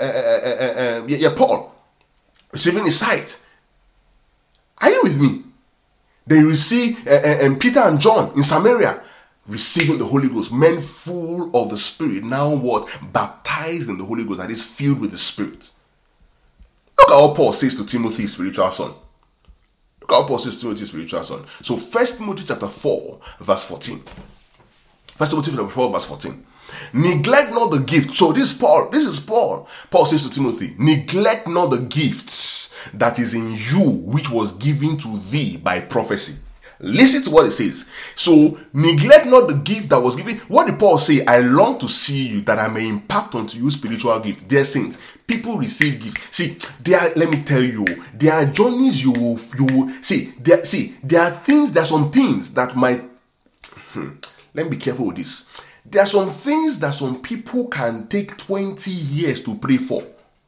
Paul, receiving his sight. Are you with me? Then you see Peter and John in Samaria, receiving the Holy Ghost. Men full of the Spirit. Now what? Baptized in the Holy Ghost, that is filled with the Spirit. Look at what Paul says to Timothy, spiritual son. Look at what Paul says to Timothy, spiritual son. So 1 Timothy chapter 4, verse 14. 1 Timothy chapter 4, verse 14. Neglect not the gift. So this is Paul. Paul says to Timothy, neglect not the gifts that is in you, which was given to thee by prophecy. Listen to what it says. So neglect not the gift that was given. What did Paul say? I long to see you, that I may impart unto you spiritual gifts. Dear saints, people receive gifts. See, let me tell you, there are journeys you will see. There are some things that might. Let me be careful with this. There are some things that some people can take 20 years to pray for.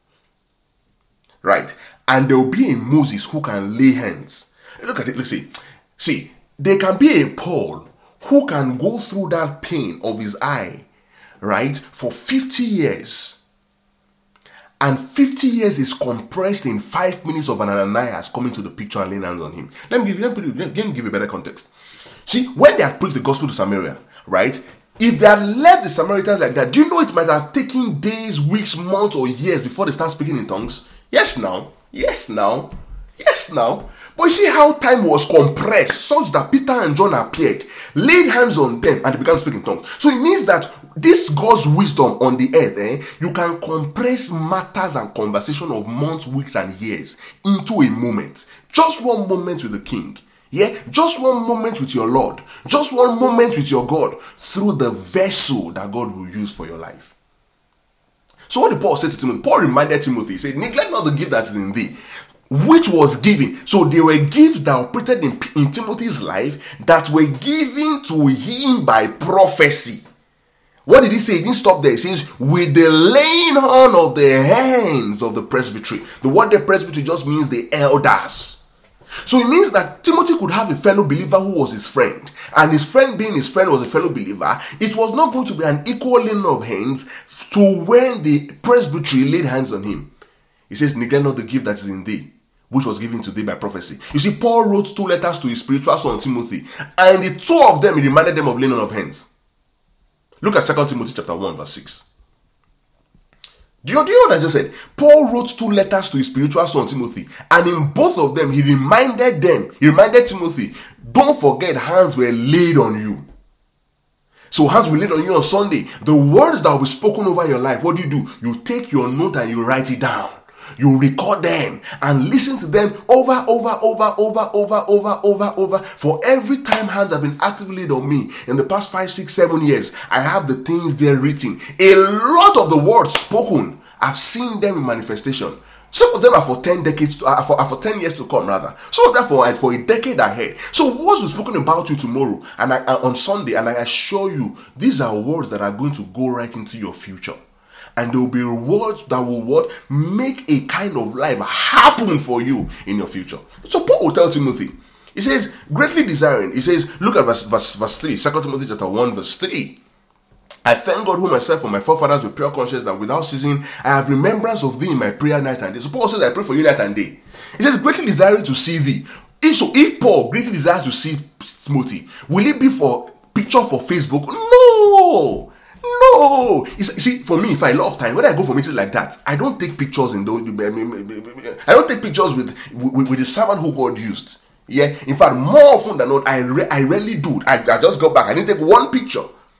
Right? And there will be a Moses who can lay hands. Look at it. Let's see. See, there can be a Paul who can go through that pain of his eye, right, for 50 years. And 50 years is compressed in 5 minutes of an Ananias coming to the picture and laying hands on him. Let me give you a better context. See, when they had preached the gospel to Samaria, right, if they had left the Samaritans like that, do you know it might have taken days, weeks, months, or years before they start speaking in tongues? Yes, now. But you see how time was compressed such that Peter and John appeared, laid hands on them, and they began to speak in tongues. So it means that this God's wisdom on the earth, you can compress matters and conversation of months, weeks, and years into a moment. Just one moment with the King. Yeah, just one moment with your Lord. Just one moment with your God through the vessel that God will use for your life. So what did Paul say to Timothy? Paul reminded Timothy, he said, neglect not the gift that is in thee, which was given. So there were gifts that operated in Timothy's life that were given to him by prophecy. What did he say? He didn't stop there. He says, with the laying on of the hands of the presbytery. The word the presbytery just means the elders. So it means that Timothy could have a fellow believer who was his friend, and his friend being his friend was a fellow believer. It was not going to be an equal laying of hands to when the presbytery laid hands on him. He says, neglect not the gift that is in thee, which was given to thee by prophecy. You see, Paul wrote 2 letters to his spiritual son Timothy, and the 2 of them, he reminded them of laying on of hands. Look at 2 Timothy chapter 1 verse 6. Do you know what I just said? Paul wrote 2 letters to his spiritual son Timothy, and in both of them, he reminded Timothy, don't forget hands were laid on you. So hands were laid on you on Sunday. The words that will be spoken over your life, what do? You take your note and you write it down. You record them and listen to them over. For every time hands have been actively laid on me in the past 5, 6, 7 years, I have the things there written. A lot of the words spoken, I've seen them in manifestation. Some of them are for 10 decades, for 10 years to come rather. Some of them for a decade ahead. So words will be spoken about you tomorrow and on Sunday, and I assure you, these are words that are going to go right into your future. And there will be words that will make a kind of life happen for you in your future. So Paul will tell Timothy, he says, greatly desiring, he says, look at verse 3, 2 Timothy chapter 1 verse 3. I thank God who myself and my forefathers with pure conscience that without ceasing I have remembrance of thee in my prayer night and day. So Paul says, I pray for you night and day. He says, greatly desiring to see thee. If Paul greatly desires to see Timothy, will it be for picture for Facebook? No. You see, for me, if I love time, when I go for meetings like that, I don't take pictures I don't take pictures with the servant who God used. Yeah, in fact, more often than not, I rarely do. I just go back. I didn't take one picture.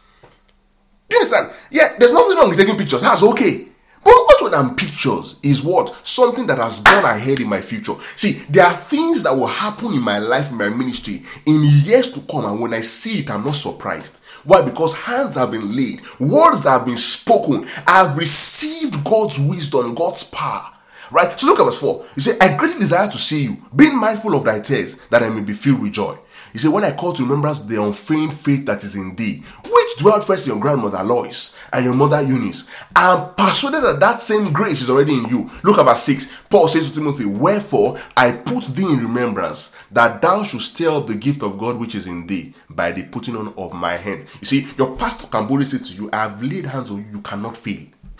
Do you understand? Yeah, there's nothing wrong with taking pictures. That's okay. But what when pictures is what? Something that has gone ahead in my future. See, there are things that will happen in my life, in my ministry, in years to come, and when I see it, I'm not surprised. Why? Because hands have been laid, words have been spoken. I have received God's wisdom, God's power. Right? So look at verse 4. You say, I greatly desire to see you, being mindful of thy tears, that I may be filled with joy. He said, when I call to remembrance the unfeigned faith that is in thee, which dwelt first in your grandmother Lois and your mother Eunice, I am persuaded that same grace is already in you. Look at verse 6. Paul says to Timothy, wherefore I put thee in remembrance, that thou shouldst stir up the gift of God which is in thee by the putting on of my hands. You see, your pastor can boldly say to you, I have laid hands on you, you cannot fail.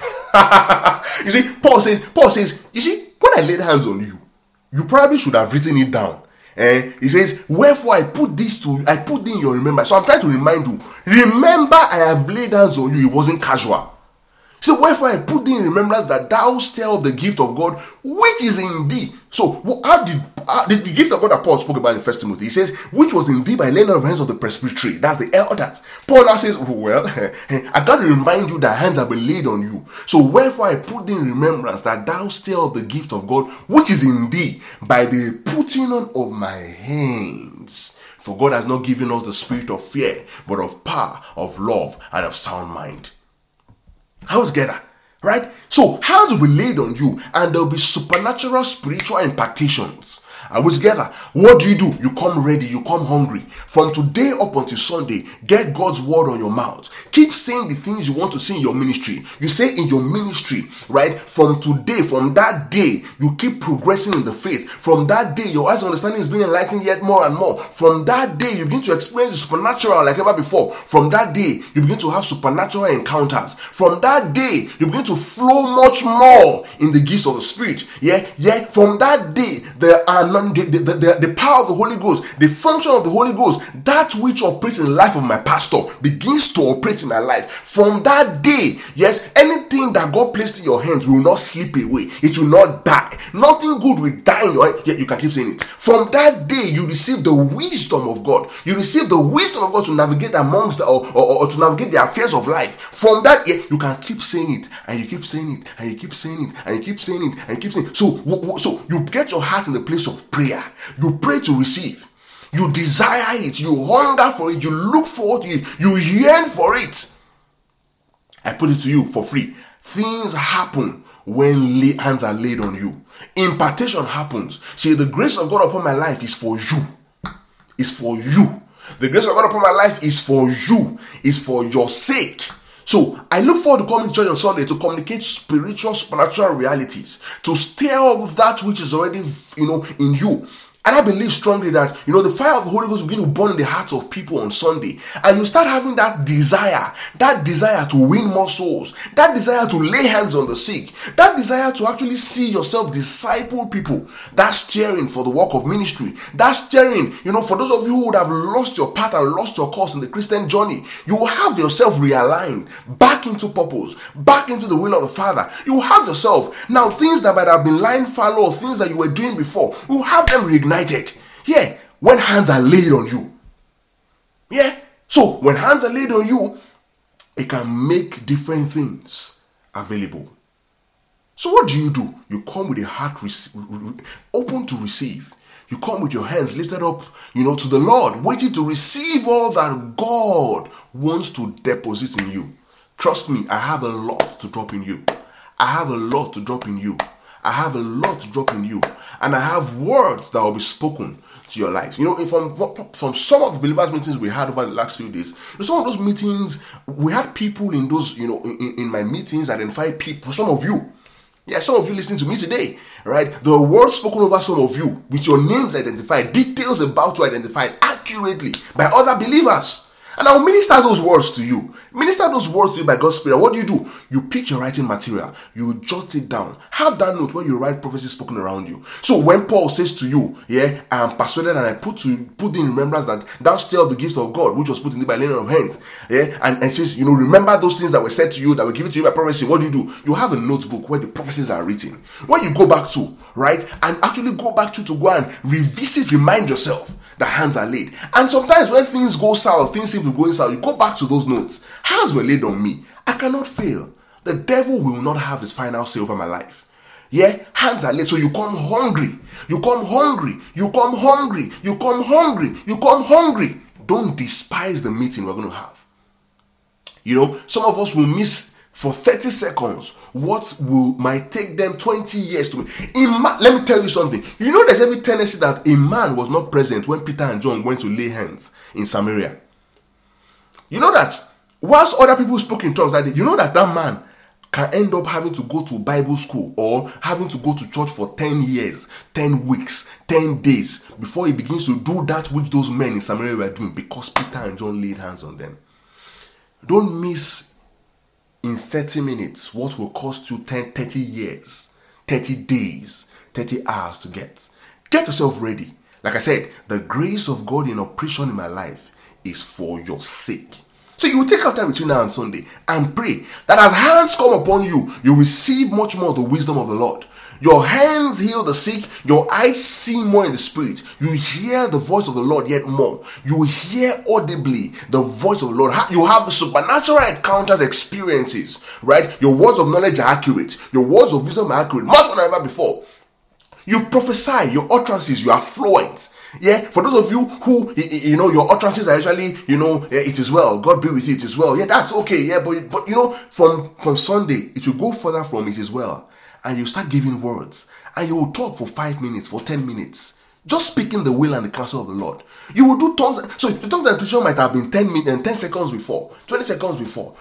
You see, Paul says, you see, when I laid hands on you, you probably should have written it down. He says, wherefore I put thee in your remembrance. So I'm trying to remind you, remember I have laid hands on you. It wasn't casual. So wherefore I put thee in remembrance, that thou stir up the gift of God which is in thee. So how did the gift of God that Paul spoke about in 1 Timothy? He says, which was in thee by laying on of hands of the presbytery. That's the elders. Paul now says, well, I got to remind you that hands have been laid on you. So wherefore I put thee in remembrance, that thou stir up the gift of God which is in thee by the putting on of my hands. For God has not given us the spirit of fear, but of power, of love, and of sound mind. How together, right? So hands will be laid on you, and there will be supernatural spiritual impactations. Are we together? What do? You come ready, you come hungry. From today up until Sunday, get God's word on your mouth. Keep saying the things you want to say in your ministry. You say in your ministry, right? From today, from that day, you keep progressing in the faith. From that day, your eyes of understanding is being enlightened yet more and more. From that day, you begin to experience the supernatural like ever before. From that day, you begin to have supernatural encounters. From that day, you begin to flow much more in the gifts of the Spirit. Yeah. From that day, there are the power of the Holy Ghost, the function of the Holy Ghost, that which operates in the life of my pastor begins to operate in my life. From that day, yes, anything that God placed in your hands will not slip away. It will not die. Nothing good will die in your hand. Yeah, you can keep saying it. From that day, you receive the wisdom of God. You receive the wisdom of God to navigate amongst or to navigate the affairs of life. From that, yeah, you can keep saying it, and you keep saying it, and you keep saying it, and you keep saying it, and you keep saying it. So you get your heart in the place of prayer. You pray to receive. You desire it. You hunger for it. You look forward to it. You yearn for it. I put it to you for free. Things happen when hands are laid on you. Impartation happens. See, the grace of God upon my life is for you. It's for you. The grace of God upon my life is for you. It's for your sake. So I look forward to coming to church on Sunday to communicate spiritual, supernatural realities, to stir up that which is already, in you. And I believe strongly that, the fire of the Holy Ghost will begin to burn in the hearts of people on Sunday. And you start having that desire to win more souls, that desire to lay hands on the sick, that desire to actually see yourself disciple people. That's stirring for the work of ministry. That's stirring, for those of you who would have lost your path and lost your course in the Christian journey, you will have yourself realigned back into purpose, back into the will of the Father. You will have yourself, now things that might have been lying fallow or things that you were doing before, you will have them reignited. Yeah, when hands are laid on you. Yeah, so when hands are laid on you, it can make different things available. So what do? You come with a heart open to receive. You come with your hands lifted up, to the Lord, waiting to receive all that God wants to deposit in you. Trust me, I have a lot to drop in you. I have a lot to drop in you. I have a lot to drop in you. And I have words that will be spoken to your life. From some of the believers' meetings we had over the last few days, some of those meetings, we had people in those, in my meetings, identify people, some of you. Yeah, some of you listening to me today, right? The words spoken over some of you, with your names identified, details about you identified accurately by other believers. And I'll minister those words to you. Minister those words to you by God's Spirit. What do? You pick your writing material. You jot it down. Have that note where you write prophecies spoken around you. So when Paul says to you, I am persuaded and I put in remembrance that thou still the gifts of God, which was put in thee by laying of hands. And says, remember those things that were said to you, that were given to you by prophecy. What do? You have a notebook where the prophecies are written. When you go back to, right, and actually go back to go and revisit, remind yourself the hands are laid. And sometimes when things go south, things seem to go south, you go back to those notes. Hands were laid on me. I cannot fail. The devil will not have his final say over my life. Yeah, hands are laid. So you come hungry. You come hungry. You come hungry. You come hungry. You come hungry. Don't despise the meeting we're going to have. Some of us will miss for 30 seconds what might take them 20 years to make. Let me tell you something. There's every tendency that a man was not present when Peter and John went to lay hands in Samaria. That whilst other people spoke in tongues, that man can end up having to go to Bible school or having to go to church for 10 years, 10 weeks, 10 days before he begins to do that which those men in Samaria were doing, because Peter and John laid hands on them. Don't miss in 30 minutes what will cost you 30 years, 30 days, 30 hours to get. Get yourself ready. Like I said, the grace of God in operation in my life is for your sake. So you will take out time between now and Sunday and pray that as hands come upon you, you receive much more of the wisdom of the Lord. Your hands heal the sick. Your eyes see more in the spirit. You hear the voice of the Lord yet more. You hear audibly the voice of the Lord. You have supernatural encounters, experiences, right? Your words of knowledge are accurate. Your words of wisdom are accurate, much more than ever before. You prophesy, your utterances, you are fluent. Yeah, for those of you who, your utterances are actually, it is well, God be with you, it is well. Yeah, that's okay. Yeah, but from Sunday, it will go further from it is well. And you start giving words, and you will talk for 5 minutes, for 10 minutes, just speaking the will and the counsel of the Lord. You will do tongues. So the tongues and preaching might have been 10 minutes and 10 seconds before, 20 seconds before,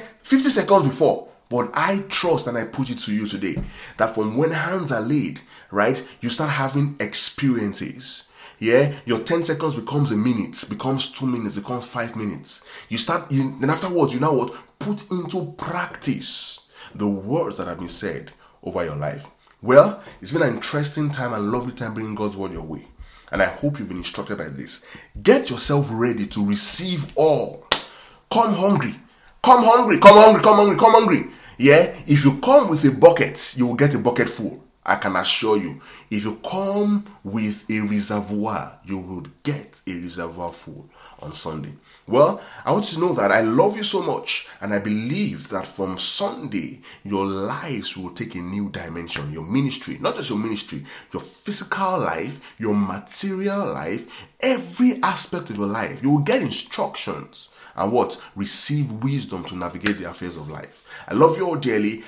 50 seconds before. But I trust and I put it to you today that from when hands are laid, right, you start having experiences. Yeah, your 10 seconds becomes a minute, becomes 2 minutes, becomes 5 minutes. Then afterwards, you now what? Put into practice the words that have been said over your life. Well, it's been an interesting time and lovely time bringing God's word your way. And I hope you've been instructed by this. Get yourself ready to receive all. Come hungry. Come hungry. Come hungry. Come hungry. Come hungry. Yeah, if you come with a bucket, you will get a bucket full. I can assure you. If you come with a reservoir, you will get a reservoir full on Sunday. Well, I want you to know that I love you so much, and I believe that from Sunday, your lives will take a new dimension. Your ministry, not just your ministry, your physical life, your material life, every aspect of your life, you will get instructions and receive wisdom to navigate the affairs of life. I love you all dearly.